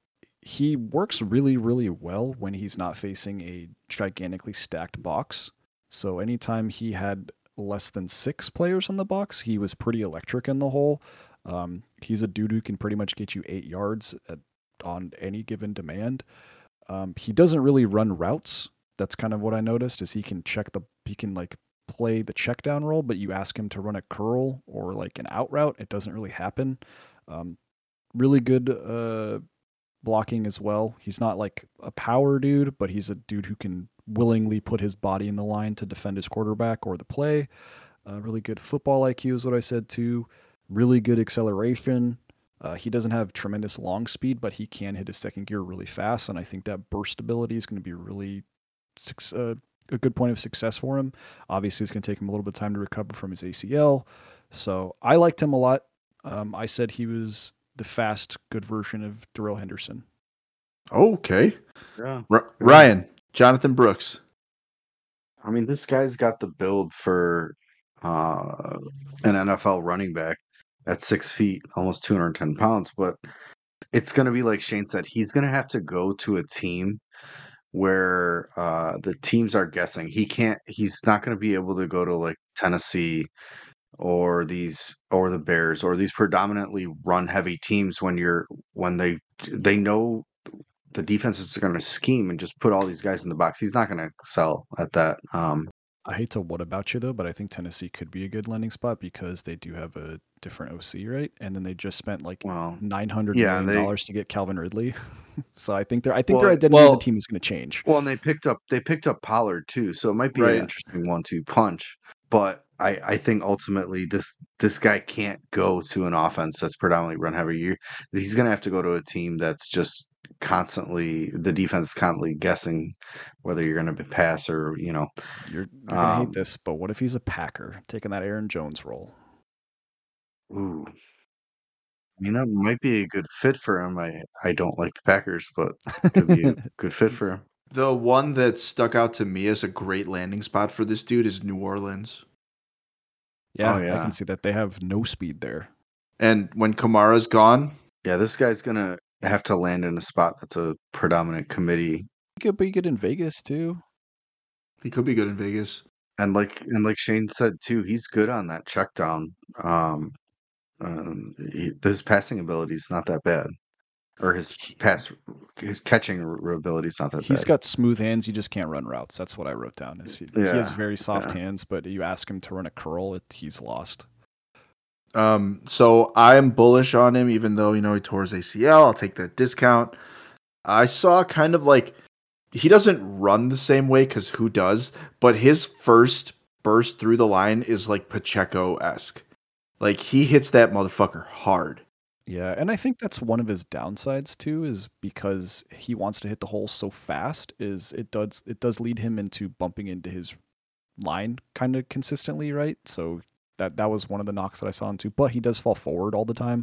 he works really, really well when he's not facing a gigantically stacked box. So anytime he had less than six players on the box, he was pretty electric in the hole. Um, he's a dude who can pretty much get you eight yards at, on any given demand. Um, he doesn't really run routes. That's kind of what I noticed is he can check the he can like play the check down roll, but you ask him to run a curl or like an out route, it doesn't really happen. Um, really good uh, blocking as well. He's not like a power dude, but he's a dude who can willingly put his body in the line to defend his quarterback or the play. Uh, really good football I Q is what I said too. Really good acceleration. Uh, he doesn't have tremendous long speed, but he can hit his second gear really fast, and I think that burst ability is going to be really uh, a good point of success for him. Obviously, it's going to take him a little bit of time to recover from his A C L, so I liked him a lot. Um, I said he was the fast, good version of Darrell Henderson. Okay. Yeah. R- Ryan, Jonathan Brooks. I mean, this guy's got the build for uh, an N F L running back at six feet, almost two hundred ten pounds. But it's going to be like Shane said, he's going to have to go to a team where uh, the teams are guessing. He can't, he's not going to be able to go to like Tennessee or these, or the Bears, or these predominantly run heavy teams when you're, when they, they know the defenses are going to scheme and just put all these guys in the box. He's not going to excel at that. Um, I hate to what about you though, but I think Tennessee could be a good landing spot because they do have a different O C, right? And then they just spent like well, nine hundred yeah, million they- dollars to get Calvin Ridley. So I think their I think Well, their identity well- as a team is going to change. well, and they picked up they picked up Pollard too, so it might be Right. an interesting one-two punch. But I, I think ultimately this this guy can't go to an offense that's predominantly run heavy. You, he's going to have to go to a team that's just constantly the defense is constantly guessing whether you're going to pass or you know. You're, you're going to Um, hate this, but what if he's a Packer taking that Aaron Jones role? Ooh, I mean that might be a good fit for him. I I don't like the Packers, but it could be a good fit for him. The one that stuck out to me as a great landing spot for this dude is New Orleans. Yeah, Oh, I yeah. can see that they have no speed there. And when Kamara's gone, Yeah, this guy's gonna have to land in a spot that's a predominant committee. He could be good in Vegas too. he could be good in Vegas. And like and like Shane said too, he's good on that check down. Um, um, he, his passing ability is not that bad, or his pass his catching r- ability is not that He's bad. got smooth hands. You just can't run routes. That's what I wrote down. Is he, he has Yeah, very soft yeah. hands, but you ask him to run a curl, it, he's lost. Um, so I am bullish on him, even though you know he tore his A C L. I'll take that discount. I saw kind of like he doesn't run the same way because who does? But his first burst through the line is like Pacheco esque. Like he hits that motherfucker hard. Yeah, and I think that's one of his downsides too, is because he wants to hit the hole so fast. Is it does it does lead him into bumping into his line kind of consistently, right? So that that was one of the knocks that I saw him too. But he does fall forward all the time.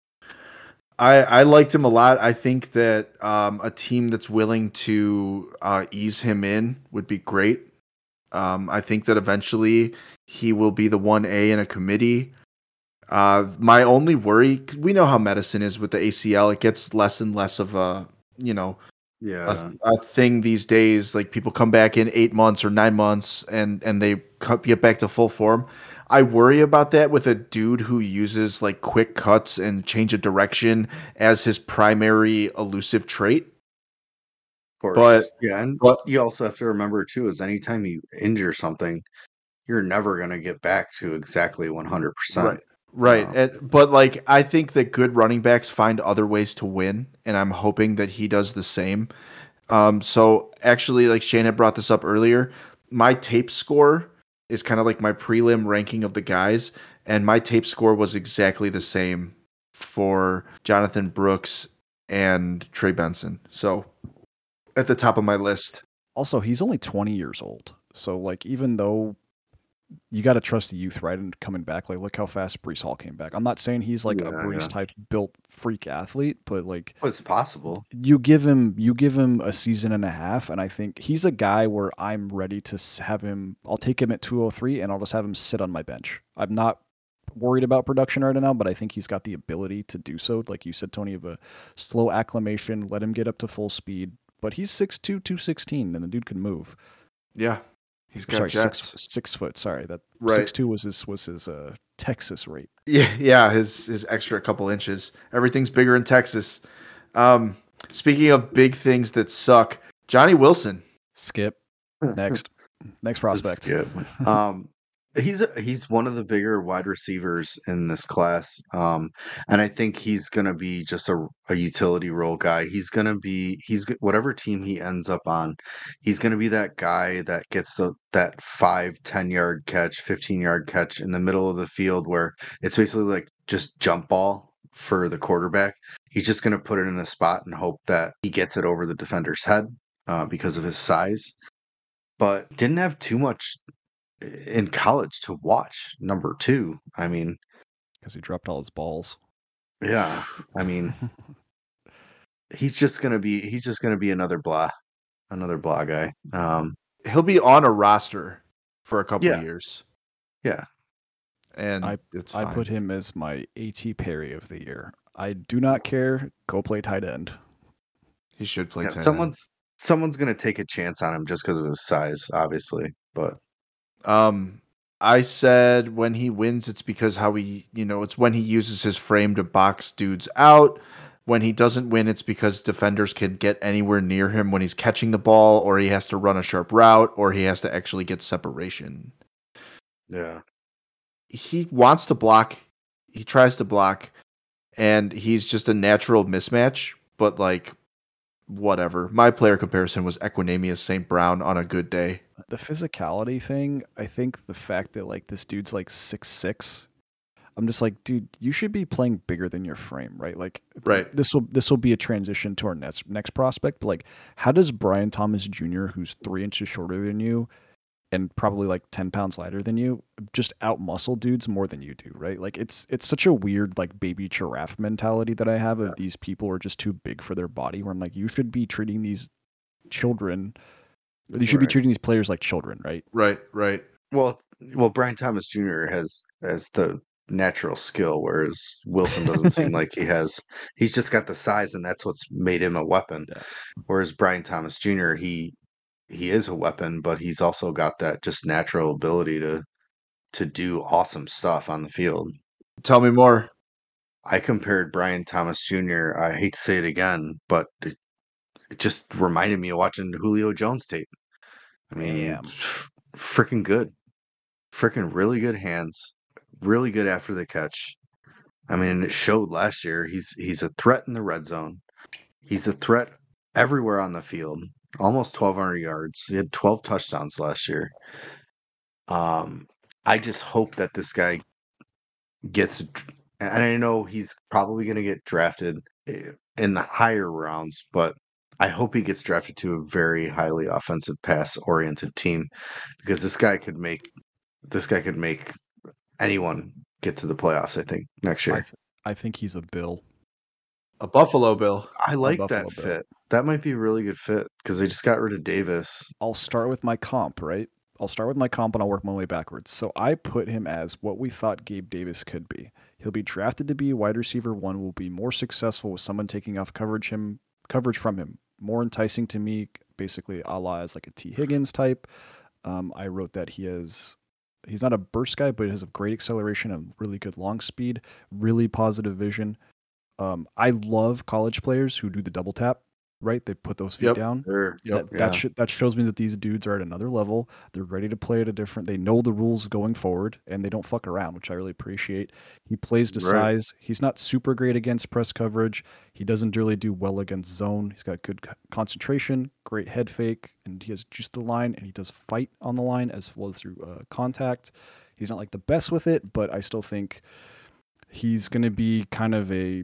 I, I liked him a lot. I think that um, a team that's willing to uh, ease him in would be great. Um, I think that eventually he will be the one A in a committee. Uh, my only worry, 'cause we know how medicine is with the A C L. It gets less and less of a, you know, Yeah, a, a thing these days. Like people come back in eight months or nine months and, and they cut, get back to full form. I worry about that with a dude who uses like quick cuts and change of direction as his primary elusive trait. of course. But- yeah, and but- you also have to remember too is anytime you injure something, you're never gonna get back to exactly one hundred percent. Right. Right. Um, And, but like I think that good running backs find other ways to win, and I'm hoping that he does the same. Um, so actually, like Shane had brought this up earlier, my tape score is kind of like my prelim ranking of the guys, and my tape score was exactly the same for Jonathan Brooks and Trey Benson. So at the top of my list. Also, he's only twenty years old. So like even though you got to trust the youth, right? And coming back, like look how fast Brees Hall came back. I'm not saying he's like a Yeah, Brees yeah. type built freak athlete, but like Well, it's possible. you give him you give him a season and a half, and I think he's a guy where I'm ready to s- have him. I'll take him at two oh three, and I'll just have him sit on my bench. I'm not worried about production right now, but I think he's got the ability to do so. Like you said, Tony, of a slow acclimation, let him get up to full speed. But he's six two, two sixteen, and the dude can move. Yeah. He's got sorry, jets. six six foot. Sorry, that Right. six two was his was his uh, Texas rate. Yeah, yeah, his his extra couple inches. Everything's bigger in Texas. Um, speaking of big things that suck, Johnny Wilson. Skip. Next. Next prospect. Skip. Um, he's a, he's one of the bigger wide receivers in this class, um, and I think he's gonna be just a, a utility role guy. He's gonna be he's g- whatever team he ends up on, he's gonna be that guy that gets the that five, ten yard catch, fifteen yard catch in the middle of the field where it's basically like just jump ball for the quarterback. He's just gonna put it in a spot and hope that he gets it over the defender's head uh, because of his size. But didn't have too much in college to watch. Number two, I mean, Because he dropped all his balls. yeah, I mean, he's just gonna be he's just gonna be another blah, another blah guy. Um, He'll be on a roster for a couple Yeah. years, yeah, and I- it's I fine. put him as my AT Perry of the year. I do not care. Go play tight end. He should play yeah. tight end. Someone's someone's gonna take a chance on him just because of his size, obviously. But Um, I said when he wins, it's because how he, you know, it's when he uses his frame to box dudes out. When he doesn't win, it's because defenders can get anywhere near him when he's catching the ball, or he has to run a sharp route, or he has to actually get separation. yeah, He wants to block. He tries to block, and he's just a natural mismatch. But like, whatever. My player comparison was Equinemius Saint Brown on a good day. The physicality thing, I think the fact that like this dude's like six six, I'm just like, dude, you should be playing bigger than your frame, right? Like, Right. This will this will be a transition to our next next prospect. But like, how does Brian Thomas Junior, who's three inches shorter than you, and probably like ten pounds lighter than you, just out muscle dudes more than you do, right? Like, it's it's such a weird like baby giraffe mentality that I have of these people who are just too big for their body. Where I'm like, you should be treating these children. You should be Right. treating these players like children, right? Right. Right. well, well, Brian Thomas Junior has has the natural skill, whereas Wilson doesn't seem like he has. He's just got the size, and that's what's made him a weapon. Yeah. Whereas Brian Thomas Junior, he he is a weapon, but he's also got that just natural ability to to do awesome stuff on the field. Tell me more. I compared Brian Thomas Junior I hate to say it again, but it, it just reminded me of watching Julio Jones tape. I mean, Damn. freaking good, freaking really good hands, really good after the catch. I mean, it showed last year. He's he's a threat in the red zone. He's a threat everywhere on the field. Almost twelve hundred yards. He had twelve touchdowns last year. Um, I just hope that this guy gets, and I know he's probably going to get drafted eh, in the higher rounds, but I hope he gets drafted to a very highly offensive pass oriented team because this guy could make this guy could make anyone get to the playoffs, I think, next I, year. th- I think he's a Bill. A Buffalo Bill. I, like Buffalo that Bill. fit. That might be a really good fit because they just got rid of Davis. I'll start with my comp, right? I'll start with my comp and I'll work my way backwards. So I put him as what we thought Gabe Davis could be. He'll be drafted to be a wide receiver one, will be more successful with someone taking off coverage him coverage from him. More enticing to me, basically a la as like a T. Higgins type. Um, I wrote that he has he's not a burst guy, but he has a great acceleration and really good long speed, really positive vision. Um, I love college players who do the double tap, right? They put those feet Yep. down. Sure. Yep. That that, sh- that shows me that these dudes are at another level. They're ready to play at a different. They know the rules going forward, and they don't fuck around, which I really appreciate. He plays to Right. size. He's not super great against press coverage. He doesn't really do well against zone. He's got good c- concentration, great head fake, and he has just the line, and he does fight on the line as well as through uh, contact. He's not like the best with it, but I still think he's going to be kind of a.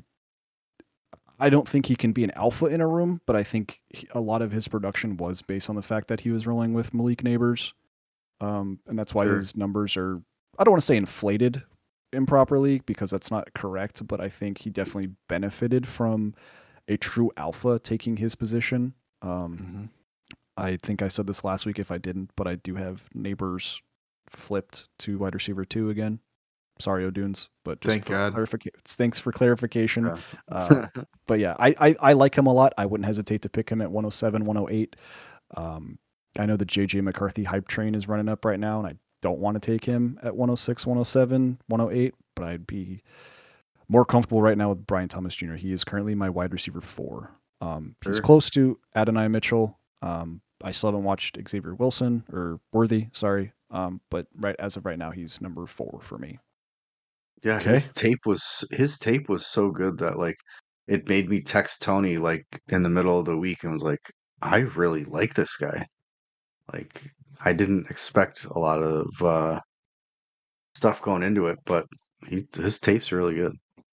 I don't think he can be an alpha in a room, but I think he, a lot of his production was based on the fact that he was rolling with Malik Neighbors. Um, and that's why Sure. his numbers are, I don't want to say inflated improperly because that's not correct, but I think he definitely benefited from a true alpha taking his position. Um, Mm-hmm. I think I said this last week if I didn't, but I do have Neighbors flipped to wide receiver two again. Sorry, O'Dunes, but just Thank for God. clarification. Thanks for clarification. Yeah. Uh, but yeah, I, I I like him a lot. I wouldn't hesitate to pick him at one oh seven, one oh eight. Um, I know the J J McCarthy hype train is running up right now, and I don't want to take him at one oh six, one oh seven, one oh eight, but I'd be more comfortable right now with Brian Thomas Junior He is currently my wide receiver four. Um, he's Sure. close to Adonai Mitchell. Um, I still haven't watched Xavier Wilson or Worthy, sorry. Um, but right as of right now, he's number four for me. Yeah, Okay. his tape was his tape was so good that like it made me text Tony like in the middle of the week and was like, I really like this guy. Like I didn't expect a lot of uh, stuff going into it, but he his tape's really good.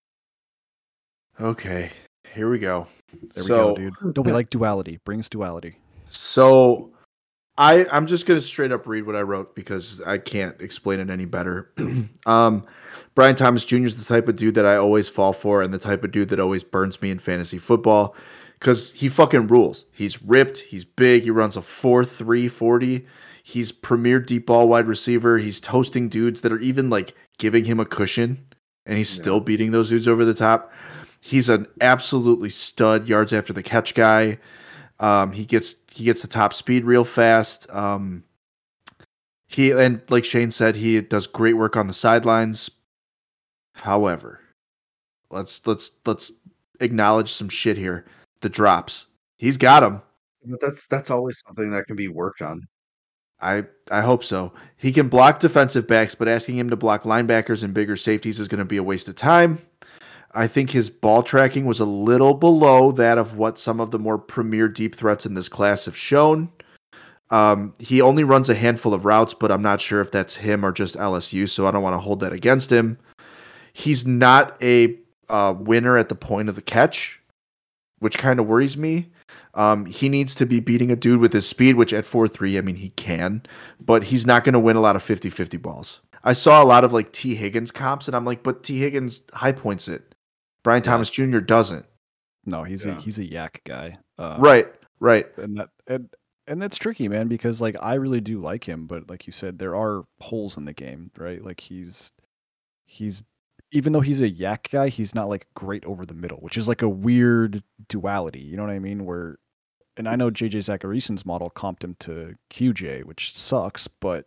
Okay, here we go. There we so, go, dude. Don't we like duality? Brings duality. So, I I'm just gonna straight up read what I wrote because I can't explain it any better. um, Brian Thomas Junior is the type of dude that I always fall for, and the type of dude that always burns me in fantasy football because he fucking rules. He's ripped. He's big. He runs a four three forty. He's premier deep ball wide receiver. He's toasting dudes that are even like giving him a cushion, and he's still Yeah. beating those dudes over the top. He's an absolutely stud yards after the catch guy. Um, he gets he gets the top speed real fast. Um, he and like Shane said, he does great work on the sidelines. However, let's let's let's acknowledge some shit here. The drops, he's got them. But that's that's always something that can be worked on. I I hope so. He can block defensive backs, but asking him to block linebackers and bigger safeties is going to be a waste of time. I think his ball tracking was a little below that of what some of the more premier deep threats in this class have shown. Um, he only runs a handful of routes, but I'm not sure if that's him or just L S U, so I don't want to hold that against him. He's not a uh, winner at the point of the catch, which kind of worries me. Um, he needs to be beating a dude with his speed, which at four three, I mean, he can, but he's not going to win a lot of fifty-fifty balls. I saw a lot of like T. Higgins comps, and I'm like, but T. Higgins high points it. Brian Yeah. Thomas Junior doesn't. No, he's Yeah. a he's a yak guy. Uh, Right, right. and that and and that's tricky, man, because like I really do like him, but like you said, there are holes in the game, right? Like he's he's even though he's a yak guy, he's not like great over the middle, which is like a weird duality. You know what I mean? Where, and I know J J Zacharyason's model comped him to Q J, which sucks, but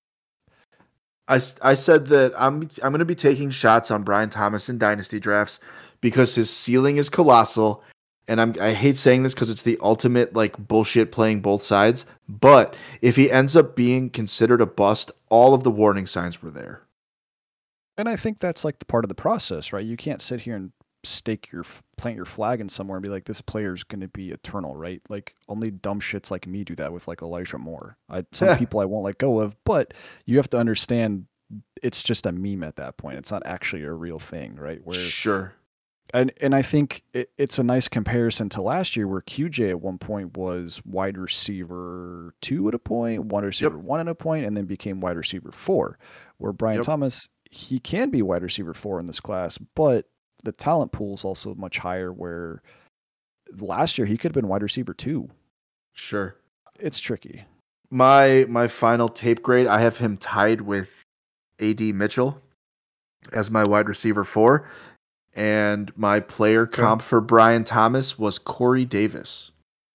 I, s- I said that I'm I'm going to be taking shots on Brian Thomas in dynasty drafts because his ceiling is colossal, and I'm I hate saying this because it's the ultimate like bullshit playing both sides. But if he ends up being considered a bust, all of the warning signs were there. and I think that's like the part of the process, right? You can't sit here and stake your f- plant your flag in somewhere and be like, this player's going to be eternal, right? Like only dumb shits like me do that with like Elijah Moore. I some Yeah. people I won't let go of, but you have to understand it's just a meme at that point. It's not actually a real thing, right? Where Sure. and and I think it, it's a nice comparison to last year where Q J at one point was wide receiver two at a point, wide receiver one at a point, and then became wide receiver four. Where Brian Yep. Thomas, he can be wide receiver four in this class, but the talent pool is also much higher. Where last year he could have been wide receiver two. Sure. It's tricky. My my final tape grade, I have him tied with A D Mitchell as my wide receiver four. And my player comp for Brian Thomas was Corey Davis.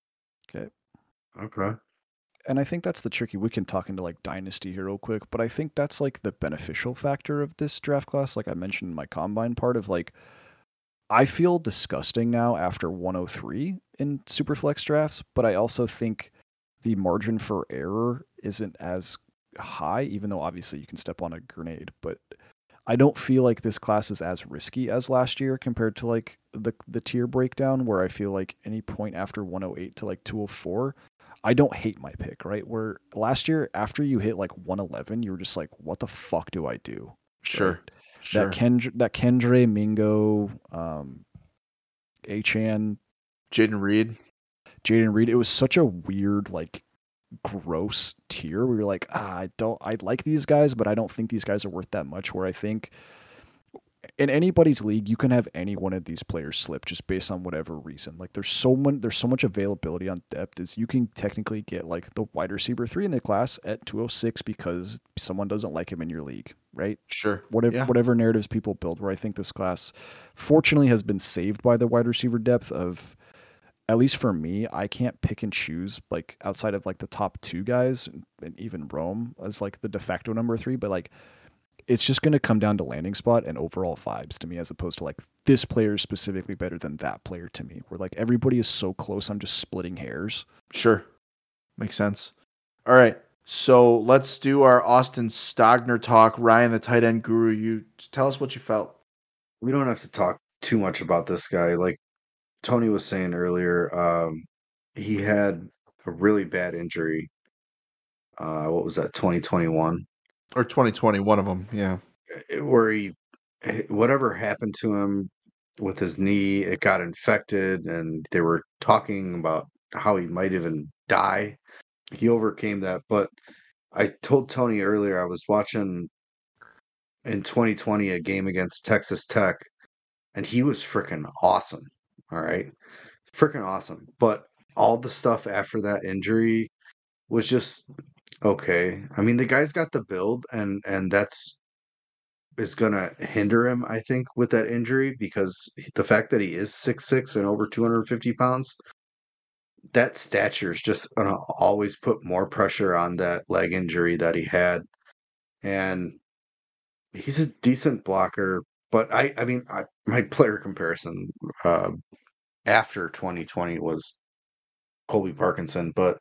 Okay. And I think that's the tricky. We can talk into like dynasty here real quick, but I think that's like the beneficial factor of this draft class. Like I mentioned in my combine part of like, I feel disgusting now after one oh three in Superflex drafts, but I also think the margin for error isn't as high, even though obviously you can step on a grenade. But I don't feel like this class is as risky as last year compared to like the the tier breakdown, where I feel like any point after one oh eight to like two oh four, I don't hate my pick, right? Where last year after you hit like one eleven, you were just like, what the fuck do I do? Sure. Right? Sure. That Kend that Kendre, Mingo, um, Achan, Jaden Reed. Jaden Reed. It was such a weird, like, gross tier. We were like, ah, I don't, I like these guys, but I don't think these guys are worth that much. Where I think in anybody's league, you can have any one of these players slip just based on whatever reason. Like, there's so much, there's so much availability on depth. Is you can technically get like the wide receiver three in the class at two oh six because someone doesn't like him in your league, right? Sure. Whatever Yeah. whatever narratives people build, where I think this class fortunately has been saved by the wide receiver depth of at least for me, I can't pick and choose like outside of like the top two guys and, and even Rome as like the de facto number three, but like it's just going to come down to landing spot and overall vibes to me, as opposed to like this player is specifically better than that player to me, where like everybody is so close. I'm just splitting hairs. Sure. Makes sense. All right. So let's do our Austin Stogner talk. Ryan, the tight end guru, you tell us what you felt. We don't have to talk too much about this guy. Like Tony was saying earlier, um, he had a really bad injury. Uh, what was that, twenty twenty-one? Or twenty twenty, one of them. Yeah. Where he, whatever happened to him with his knee, it got infected, and they were talking about how he might even die. He overcame that. But I told Tony earlier, I was watching in twenty twenty a game against Texas Tech, and he was freaking awesome. All right. Freaking awesome. But all the stuff after that injury was just okay. I mean, the guy's got the build, and and that's is going to hinder him, I think, with that injury, because the fact that he is six six and over two hundred fifty pounds, that stature is just going to always put more pressure on that leg injury that he had. And he's a decent blocker, but I, I mean, I, my player comparison uh, after twenty twenty was Colby Parkinson, but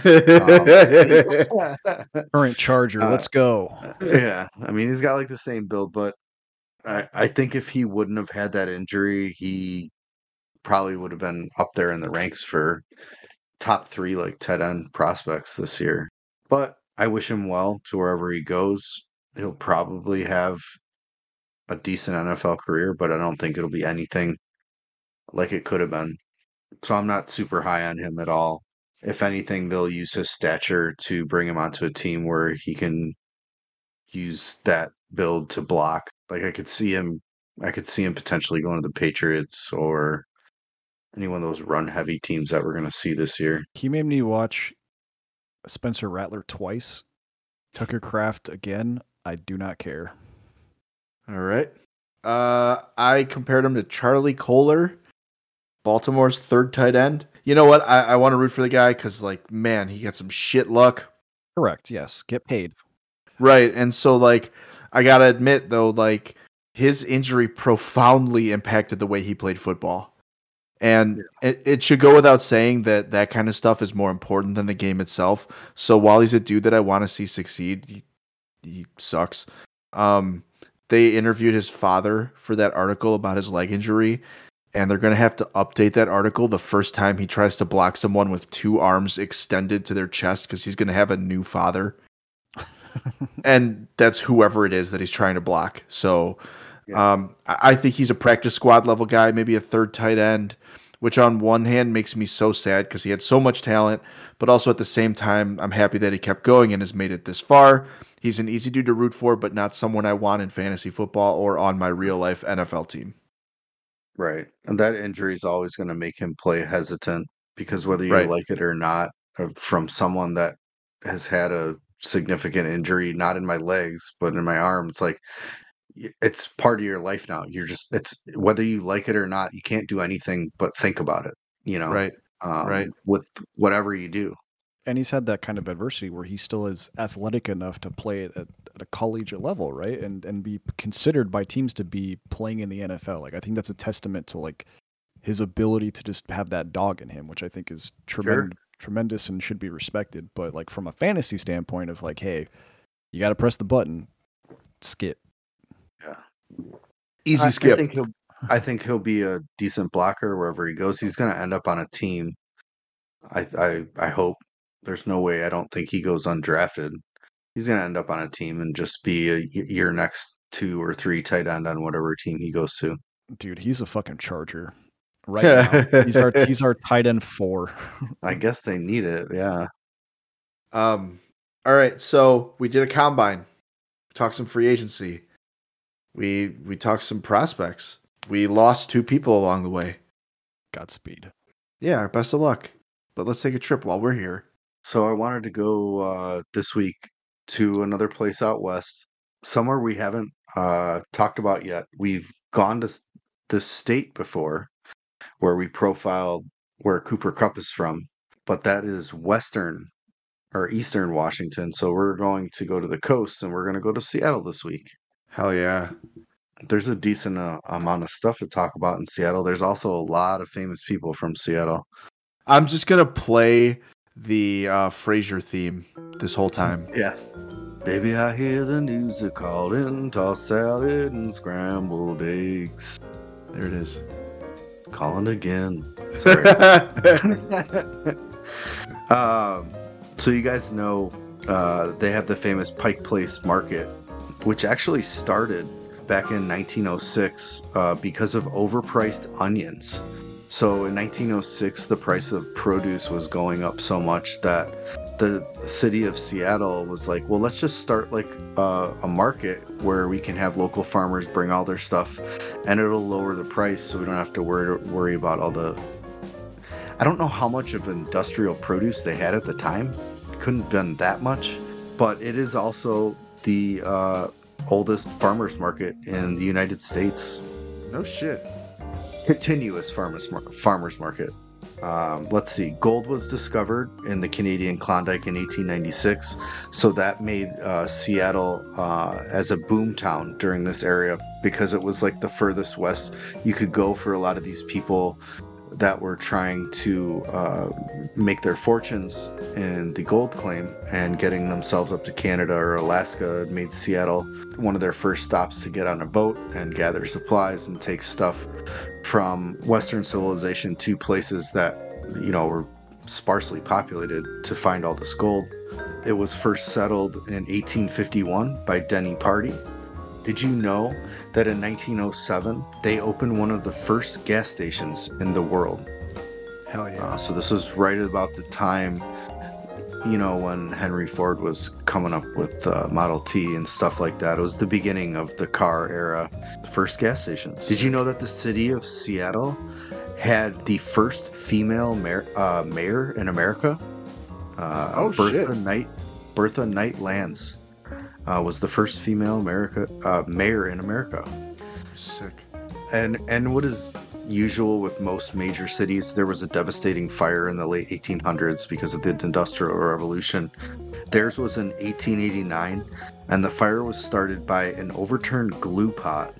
um, Current Charger, uh, let's go. yeah, I mean, he's got like the same build, but I, I think if he wouldn't have had that injury, he probably would have been up there in the ranks for top three like tight end prospects this year. But I wish him well to wherever he goes. He'll probably have a decent N F L career, but I don't think it'll be anything like it could have been. So I'm not super high on him at all. If anything, they'll use his stature to bring him onto a team where he can use that build to block. Like I could see him I could see him potentially going to the Patriots or any one of those run heavy teams that we're going to see this year. He made me watch Spencer Rattler twice. Tucker Kraft again. I do not care. All right. Uh, I compared him to Charlie Kohler, Baltimore's third tight end. You know what? I, I want to root for the guy because, like, man, he got some shit luck. Correct. Yes. Get paid. Right. And so, like, I got to admit, though, like, his injury profoundly impacted the way he played football. And yeah. it, it should go without saying that that kind of stuff is more important than the game itself. So while he's a dude that I want to see succeed, he, he sucks. Um, they interviewed his father for that article about his leg injury, and they're going to have to update that article the first time he tries to block someone with two arms extended to their chest because he's going to have a new father. And that's whoever it is that he's trying to block. So yeah. um, I think he's a practice squad level guy, maybe a third tight end, which on one hand makes me so sad because he had so much talent, but also at the same time, I'm happy that he kept going and has made it this far. He's an easy dude to root for, but not someone I want in fantasy football or on my real life N F L team. Right. And that injury is always going to make him play hesitant because whether you right. like it or not, from someone that has had a significant injury, not in my legs, but in my arm, it's like, it's part of your life now. You're just, it's whether you like it or not, you can't do anything but think about it, you know, right. Um, right. with whatever you do. And he's had that kind of adversity where he still is athletic enough to play at, at a collegiate level, right? And and be considered by teams to be playing in the N F L. Like, I think that's a testament to like his ability to just have that dog in him, which I think is tremendous, sure. tremendous and should be respected. But like from a fantasy standpoint of like, hey, you got to press the button, skip. Yeah, easy I, skip. I think he'll. I think he'll be a decent blocker wherever he goes. He's going to end up on a team. I I I hope. There's no way. I don't think he goes undrafted. He's going to end up on a team and just be a, your next two or three tight end on whatever team he goes to. Dude, he's a fucking Charger right now. he's our he's our tight end four. I guess they need it. Yeah. Um. All right. So we did a combine. We talked some free agency. We we talked some prospects. We lost two people along the way. Godspeed. Yeah. Best of luck. But let's take a trip while we're here. So I wanted to go uh, this week to another place out west, somewhere we haven't uh, talked about yet. We've gone to this state before where we profiled where Cooper Kupp is from, but that is Western or Eastern Washington. So we're going to go to the coast, and we're going to go to Seattle this week. Hell yeah. There's a decent uh, amount of stuff to talk about in Seattle. There's also a lot of famous people from Seattle. I'm just gonna play the uh, Frasier theme this whole time. Yeah. Baby, I hear the news are calling, tossed salad and scrambled eggs. There it is. Calling again. Sorry. um, so you guys know uh, they have the famous Pike Place Market, which actually started back in nineteen oh six uh, because of overpriced onions. So in nineteen oh six, the price of produce was going up so much that the city of Seattle was like, well, let's just start like uh, a market where we can have local farmers bring all their stuff, and it'll lower the price so we don't have to worry worry about all the... I don't know how much of industrial produce they had at the time. It couldn't have been that much, but it is also the uh, oldest farmers market in the United States. No shit. Continuous farmers mar- farmers market. Um, let's see. Gold was discovered in the Canadian Klondike in eighteen ninety-six, so that made uh, Seattle uh, as a boom town during this area because it was like the furthest west you could go for a lot of these people that were trying to uh, make their fortunes in the gold claim and getting themselves up to Canada or Alaska. It made Seattle one of their first stops to get on a boat and gather supplies and take stuff from Western civilization to places that, you know, were sparsely populated to find all this gold. It was first settled in eighteen fifty-one by Denny Party. Did you know that in nineteen oh seven, they opened one of the first gas stations in the world? Hell yeah. Uh, so this was right about the time, you know, when Henry Ford was coming up with uh, Model T and stuff like that. It was the beginning of the car era, the first gas station. Did you know that the city of Seattle had the first female mayor, uh, mayor in America? Uh, Oh, Bertha shit. Knight, Bertha Knight Lands uh, was the first female America uh, mayor in America. Sick. And and what is usual with most major cities, there was a devastating fire in the late eighteen hundreds because of the Industrial Revolution. Theirs was in eighteen eighty-nine, and the fire was started by an overturned glue pot.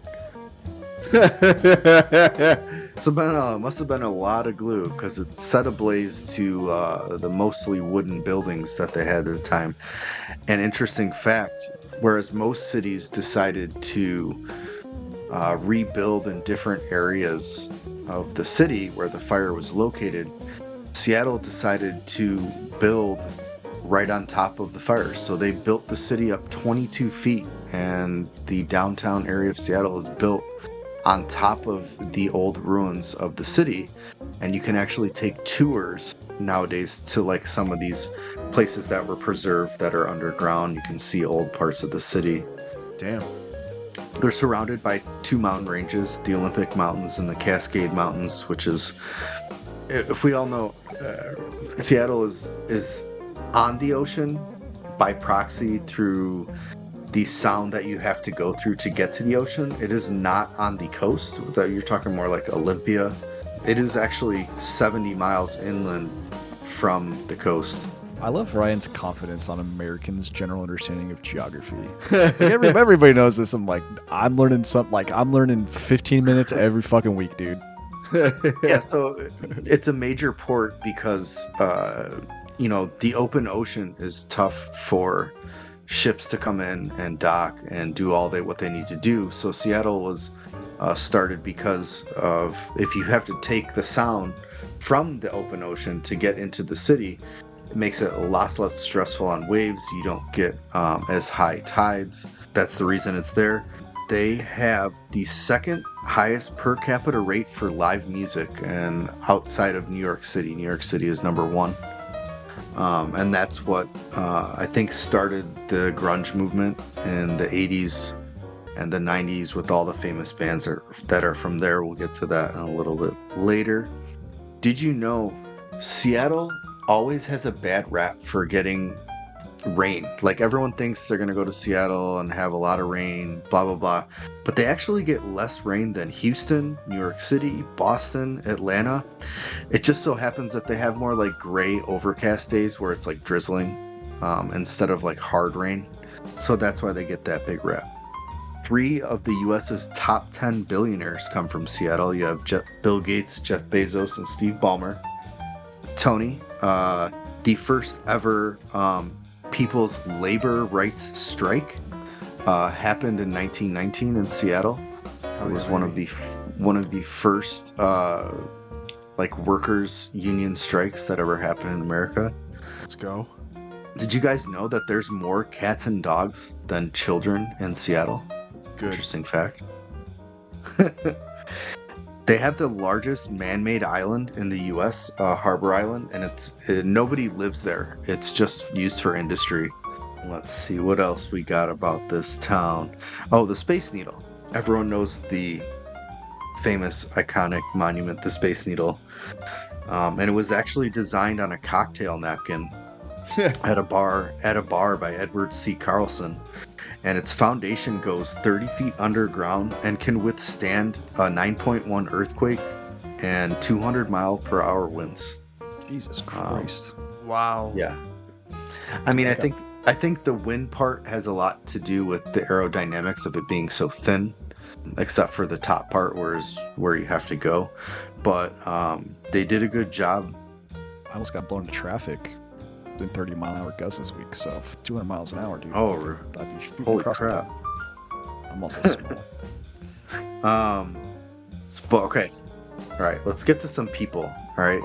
It's been a, must have been a lot of glue because it set ablaze to uh, the mostly wooden buildings that they had at the time. An interesting fact, whereas most cities decided to uh, rebuild in different areas of the city where the fire was located, Seattle decided to build right on top of the fire. So they built the city up twenty-two feet, and the downtown area of Seattle is built on top of the old ruins of the city, and you can actually take tours nowadays to like some of these places that were preserved that are underground. You can see old parts of the city. Damn. They're surrounded by two mountain ranges, the Olympic Mountains and the Cascade Mountains, which is, if we all know, uh, Seattle is is on the ocean by proxy through the sound that you have to go through to get to the ocean. It is not on the coast. You're talking more like Olympia. It is actually seventy miles inland from the coast. I love Ryan's confidence on Americans' general understanding of geography. Like every, everybody knows this. I'm like, I'm learning some. Like I'm learning fifteen minutes every fucking week, dude. Yeah, so it's a major port because, uh, you know, the open ocean is tough for ships to come in and dock and do all they what they need to do. So Seattle was uh, started because of, if you have to take the sound from the open ocean to get into the city, it makes it a lot less stressful on waves. You don't get um, as high tides. That's the reason it's there. They have the second highest per capita rate for live music, and outside of New York City, New York City is number one. Um, and that's what uh, I think started the grunge movement in the eighties and the nineties with all the famous bands that are, that are from there. We'll get to that in a little bit later. Did you know Seattle always has a bad rap for getting rain. Like everyone thinks they're gonna go to Seattle and have a lot of rain, blah blah blah, but they actually get less rain than Houston, New York City, Boston, Atlanta. It just so happens that they have more like gray, overcast days where it's like drizzling um, instead of like hard rain. So that's why they get that big rep. Three of the U S's top ten billionaires come from Seattle. You have Jeff, Bill Gates, Jeff Bezos, and Steve Ballmer. Tony, uh, the first ever um, People's Labor Rights Strike uh, happened in nineteen nineteen in Seattle. It was one of the one of the first uh, like workers' union strikes that ever happened in America. Let's go. Did you guys know that there's more cats and dogs than children in Seattle? Good. Interesting fact. They have the largest man-made island in the U S, uh, Harbor Island, and it's it, nobody lives there. It's just used for industry. Let's see what else we got about this town. Oh, the Space Needle. Everyone knows the famous, iconic monument, the Space Needle, um, and it was actually designed on a cocktail napkin at a bar at a bar by Edward C. Carlson. And its foundation goes thirty feet underground and can withstand a nine point one earthquake and two hundred mile per hour winds. Jesus Christ. Wow. Yeah. I mean, I think I think the wind part has a lot to do with the aerodynamics of it being so thin, except for the top part where is where you have to go. But um, they did a good job. I almost got blown into traffic in thirty mile an hour gusts this week, so two hundred miles an hour, dude. Oh, I'd be shooting holy across crap. that. I'm also small. Um, s- but okay. All right, let's get to some people. All right.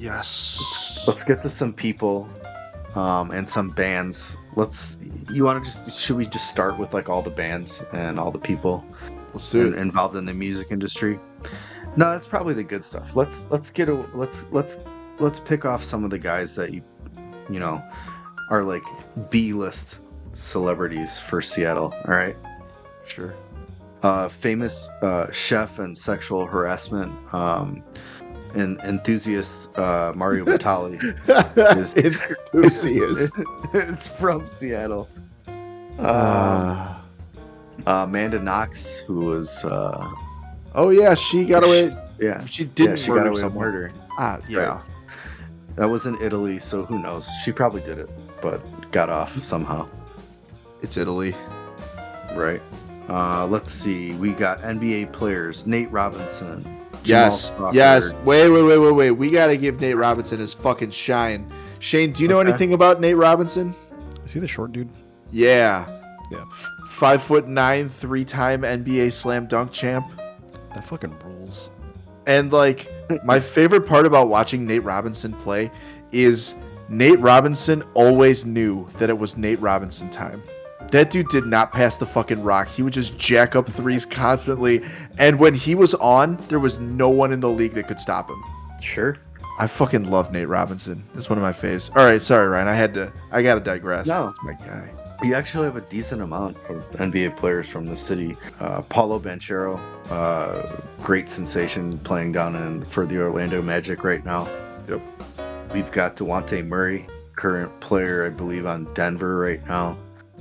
Yes. Let's get to some people um, and some bands. Let's. You want to just? Should we just start with like all the bands and all the people Let's do in- it. involved in the music industry? No, that's probably the good stuff. Let's let's get a let's let's let's pick off some of the guys that you you know are like B-list celebrities for Seattle. All right. Sure. Uh, famous uh, chef and sexual harassment um, and enthusiast uh, Mario Batali is, Enthusiast. is from Seattle. Uh, Uh, Amanda Knox, who was uh, oh yeah, she got away. yeah, She didn't yeah, she murder got away with someone. murder. Ah, yeah. That was in Italy, so who knows? She probably did it, but got off somehow. It's Italy. Right. Uh, let's see. We got N B A players: Nate Robinson. Jamal Yes. Crawford. Yes. Wait, wait, wait, wait, wait. We got to give Nate Robinson his fucking shine. Shane, do you know Okay. anything about Nate Robinson? Is he the short dude? Yeah. Yeah. F- five foot nine, three time N B A slam dunk champ. That fucking rules. And like my favorite part about watching Nate Robinson play is Nate Robinson always knew that it was Nate Robinson time. That dude did not pass the fucking rock. He would just jack up threes constantly. And when he was on, there was no one in the league that could stop him. Sure. I fucking love Nate Robinson. It's one of my faves. All right, sorry, Ryan. I had to. I gotta digress. No. That's my guy. You actually have a decent amount of N B A players from the city. Uh, Paulo Banchero, uh, great sensation playing down in for the Orlando Magic right now. Yep. We've got DeJounte Murray, current player, I believe, on Denver right now.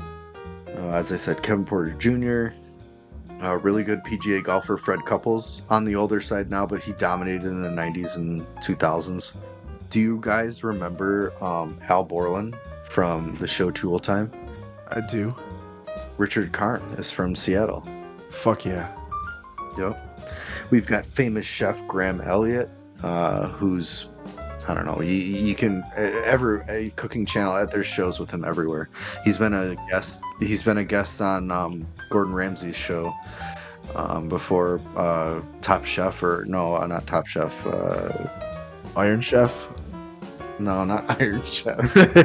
Uh, as I said, Kevin Porter Junior, a really good P G A golfer, Fred Couples, on the older side now, but he dominated in the nineties and two thousands. Do you guys remember um, Al Borland from the show Tool Time? I do. Richard Karn is from Seattle. Fuck yeah. Yep. We've got famous chef Graham Elliott, uh, who's, I don't know, you, you can, ever a cooking channel at their shows with him everywhere. He's been a guest, he's been a guest on um, Gordon Ramsay's show um, before uh, Top Chef, or no, uh, not Top Chef, uh, Iron Chef. no, not Iron Chef.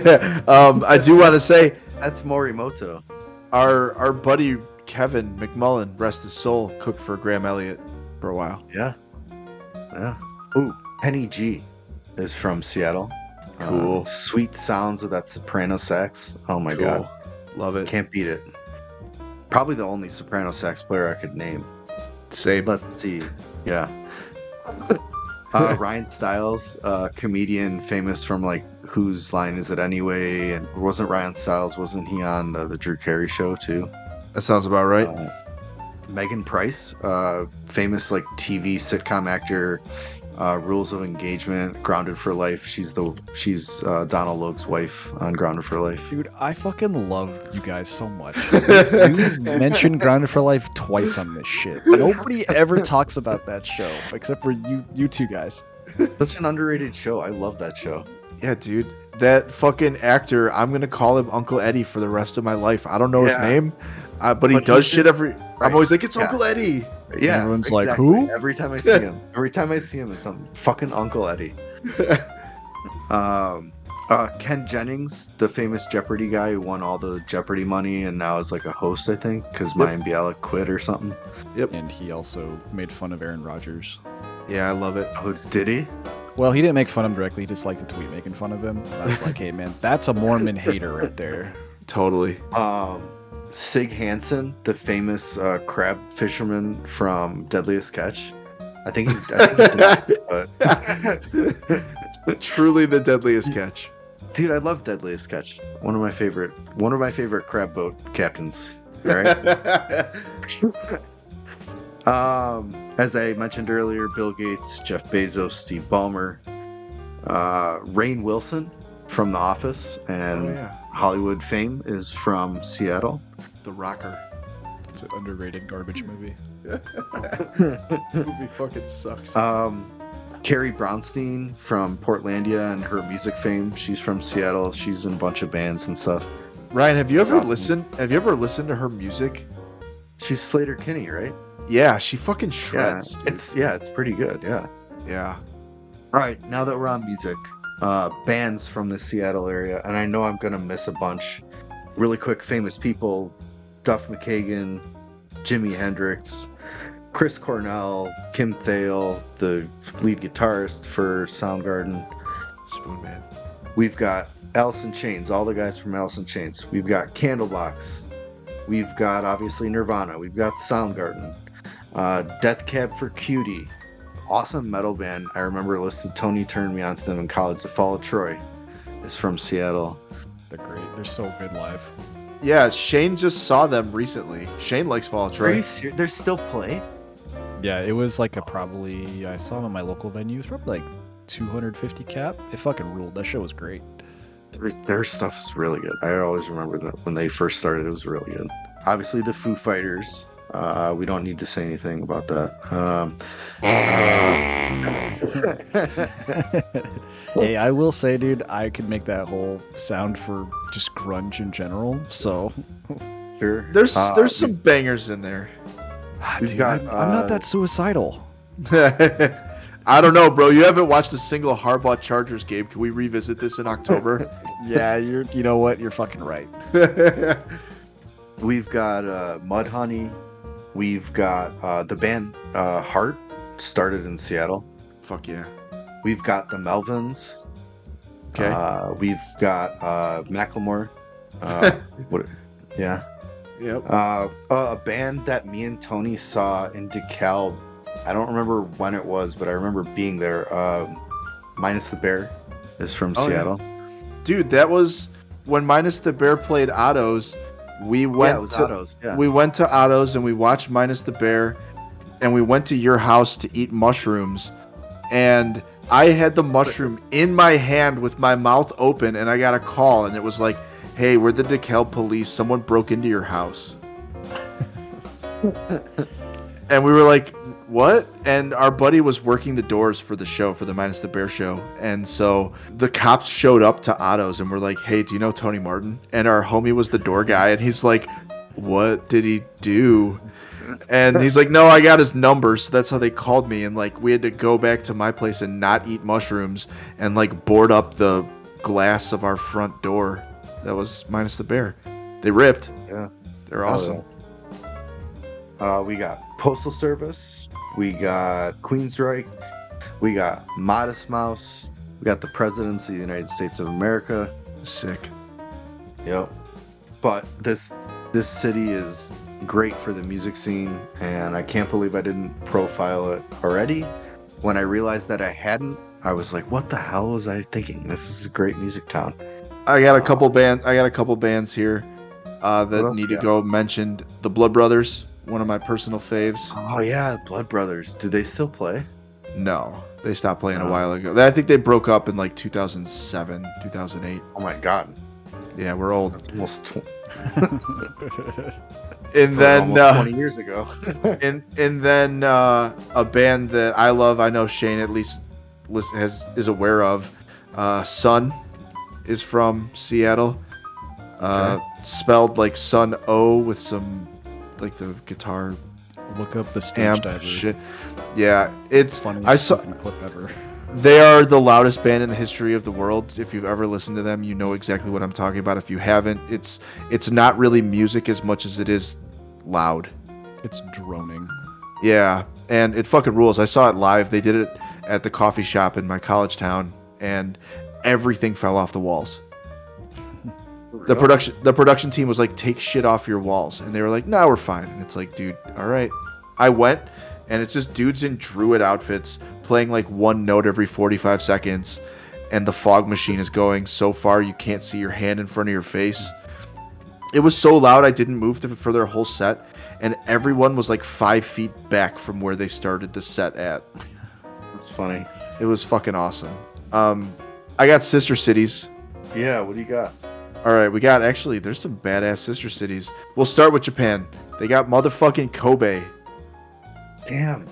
um, I do want to say That's Morimoto. our our buddy Kevin McMullen, rest his soul, cooked for Graham Elliott for a while. Yeah. Yeah. Ooh, Penny G is from Seattle. Cool. Uh, sweet sounds of that soprano sax. Oh my Cool. god. Love it. Can't beat it. Probably the only soprano sax player I could name. Same. Let's see. Yeah. uh, Ryan Stiles, uh, comedian famous from like Whose Line Is It Anyway? And wasn't Ryan Stiles, wasn't he on uh, the Drew Carey show too? That sounds about right. Uh, Megan Price, uh, famous like T V sitcom actor, uh, Rules of Engagement, Grounded for Life. She's the she's uh, Donald Logue's wife on Grounded for Life. Dude, I fucking love you guys so much. You mentioned Grounded for Life twice on this shit. Nobody ever talks about that show except for you, you two guys. Such an underrated show. I love that show. Yeah, dude. That fucking actor, I'm going to call him Uncle Eddie for the rest of my life. I don't know his Yeah. name, uh, but he But does he's shit in- every... right. I'm always like, it's Yeah. Uncle Eddie. Yeah, Everyone's like, exactly. "Who?" Every time I see him, every time I see him, it's something fucking Uncle Eddie. um, uh, Ken Jennings, the famous Jeopardy guy who won all the Jeopardy money and now is like a host, I think, because Mayim Bialik quit or something. And he also made fun of Aaron Rodgers. Yeah, I love it. Oh, did he? Well, he didn't make fun of him directly. He just liked to tweet making fun of him. And I was like, hey, man, that's a Mormon hater right there. Totally. Um, Sig Hansen, the famous uh, crab fisherman from Deadliest Catch. I think he's. I think he's dead, but Truly the deadliest catch. dude, I love Deadliest Catch. One of my favorite. One of my favorite crab boat captains. All right. Um, as I mentioned earlier, Bill Gates, Jeff Bezos, Steve Ballmer, uh, Rainn Wilson from The Office, and Oh, yeah. Hollywood fame is from Seattle. The Rocker. It's an underrated garbage movie. Movie fucking sucks. Um, Carrie Brownstein from Portlandia and her music fame. She's from Seattle. She's in a bunch of bands and stuff. Ryan, have you That's ever awesome. listened? Have you ever listened to her music? She's Slater Kinney, right? Yeah, she fucking Yeah, shreds. dude. it's yeah, it's pretty good. Yeah. yeah. All right, now that we're on music, uh, bands from the Seattle area, and I know I'm gonna miss a bunch. Really quick, famous people: Duff McKagan, Jimi Hendrix, Chris Cornell, Kim Thale, the lead guitarist for Soundgarden. Spoon Man. We've got Alice in Chains, all the guys from Alice in Chains. We've got Candlebox. We've got obviously Nirvana. We've got Soundgarden. Uh, Death Cab for Cutie. Awesome metal band. I remember listening. Tony turned me on to them in college. The Fall of Troy is from Seattle. They're great. They're so good live. Yeah, Shane just saw them recently. Shane likes Fall of Are Troy. you serious? They're still playing? Yeah, it was like a probably, I saw them at my local venue. It was probably like two hundred fifty cap. It fucking ruled. That show was great. Their, their stuff's really good. I always remember that when they first started, it was really good. Obviously, the Foo Fighters. Uh, we don't need to say anything about that. Um, Hey, I will say, dude, I could make that whole sound for just grunge in general. So, sure. There's Uh, there's some bangers in there. Ah, We've dude, got, I'm, I'm not uh, that suicidal. I don't know, bro. You haven't watched a single Harbaugh Chargers game. Can we revisit this in October? Yeah, you're. You know what? You're fucking right. We've got uh, Mudhoney. We've got uh, the band uh, Heart, started in Seattle. Fuck yeah. We've got the Melvins. Okay. Uh, we've got uh, Macklemore. Uh, what? Yeah. Yep. Uh, a band that me and Tony saw in DeKalb. I don't remember when it was, but I remember being there. Um, Minus the Bear is from Oh, yeah. Seattle. Dude, that was when Minus the Bear played Otto's. We went Yeah, it was to, Otto's. Yeah. We went to Otto's and we watched Minus the Bear, and we went to your house to eat mushrooms. And I had the mushroom in my hand with my mouth open, and I got a call, and it was like, "Hey, we're the DeKalb police. Someone broke into your house." And we were like, "What?" And our buddy was working the doors for the show, for the Minus the Bear show. And so the cops showed up to Otto's and were like, "Hey, do you know Tony Martin?" And our homie was the door guy, and he's like, "What did he do?" And he's like, "No, I got his number." So that's how they called me. And like, we had to go back to my place and not eat mushrooms and like board up the glass of our front door. That was Minus the Bear. They ripped. Yeah. They're Oh, awesome. Uh, we got Postal Service. We got Queensryche. We got Modest Mouse. We got the Presidents of the United States of America. Sick. Yep. But this this city is great for the music scene, and I can't believe I didn't profile it already. When I realized that I hadn't, I was like, what the hell was I thinking? This is a great music town. I got a couple band. I got a couple bands here uh, What that else need you to got? go mentioned. The Blood Brothers, one of my personal faves. Oh yeah, Blood Brothers. Do they still play? No, they stopped playing a Oh. while ago. I think they broke up in like two thousand seven, two thousand eight. Oh my god, Yeah, we're old. that's almost, tw- And that's like then, almost uh, twenty years ago. and and then uh, a band that I love. I know Shane at least listen, has is aware of. Uh, Sun is from Seattle. Uh, Spelled like Sun O with some like the guitar Look up the stage amp diver. shit. Yeah, it's Funniest I saw. fucking clip ever. They are the loudest band in the history of the world. If you've ever listened to them, you know exactly what I'm talking about. If you haven't, it's it's not really music as much as it is loud. It's droning. Yeah, and it fucking rules. I saw it live. They did it at the coffee shop in my college town, and everything fell off the walls. The production the production team was like, take shit off your walls, and they were like, no, we're fine. And it's like, dude, all right. I went, and it's just dudes in druid outfits playing like one note every forty-five seconds, and the fog machine is going so far you can't see your hand in front of your face. It was so loud I didn't move the, for their whole set, and everyone was like five feet back from where they started the set at. That's funny. It was fucking awesome. Um, I got Sister Cities. Yeah, what do you got? All right, we got actually. There's some badass sister cities. We'll start with Japan. They got motherfucking Kobe. Damn.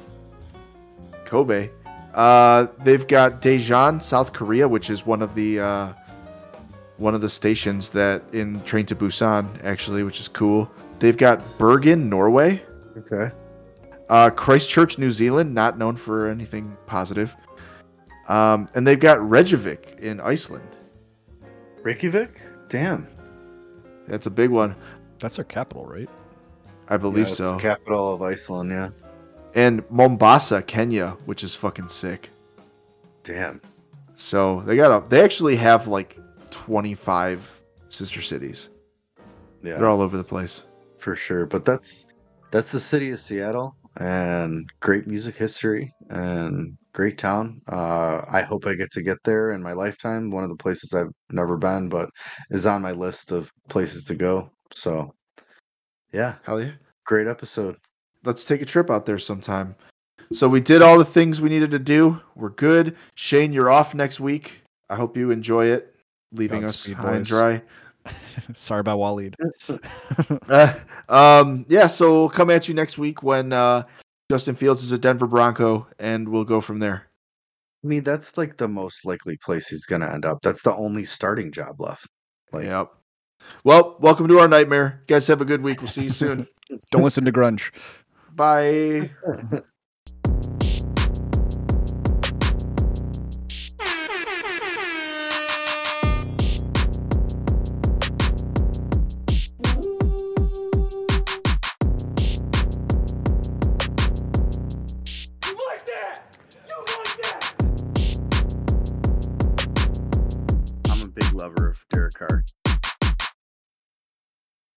Kobe. Uh, they've got Daejeon, South Korea, which is one of the uh, one of the stations that in Train to Busan, actually, which is cool. They've got Bergen, Norway. Okay. Uh, Christchurch, New Zealand, not known for anything positive. Um, and they've got Reykjavik in Iceland. Reykjavik? Damn. That's a big one. That's their capital, right? I believe Yeah, it's so. the capital of Iceland, yeah. And Mombasa, Kenya, which is fucking sick. Damn. So they got a, they actually have like twenty-five sister cities. Yeah. They're all over the place. For sure. But that's that's the city of Seattle, and great music history and great town. Uh, I hope I get to get there in my lifetime. One of the places I've never been, but is on my list of places to go. So yeah, Hell yeah. great episode. Let's take a trip out there sometime. So we did all the things we needed to do. We're good. Shane, you're off next week. I hope you enjoy it, leaving Godspeed, us high and boys. dry. Sorry about Waleed. Uh, um, yeah, so we'll come at you next week when uh, Justin Fields is a Denver Bronco, and we'll go from there. I mean, that's like the most likely place he's gonna end up. That's the only starting job left. Like, Yep. Well, welcome to our nightmare. You guys have a good week. We'll see you soon. Don't listen to grunge. Bye. I'm a big lover of Derek Carr.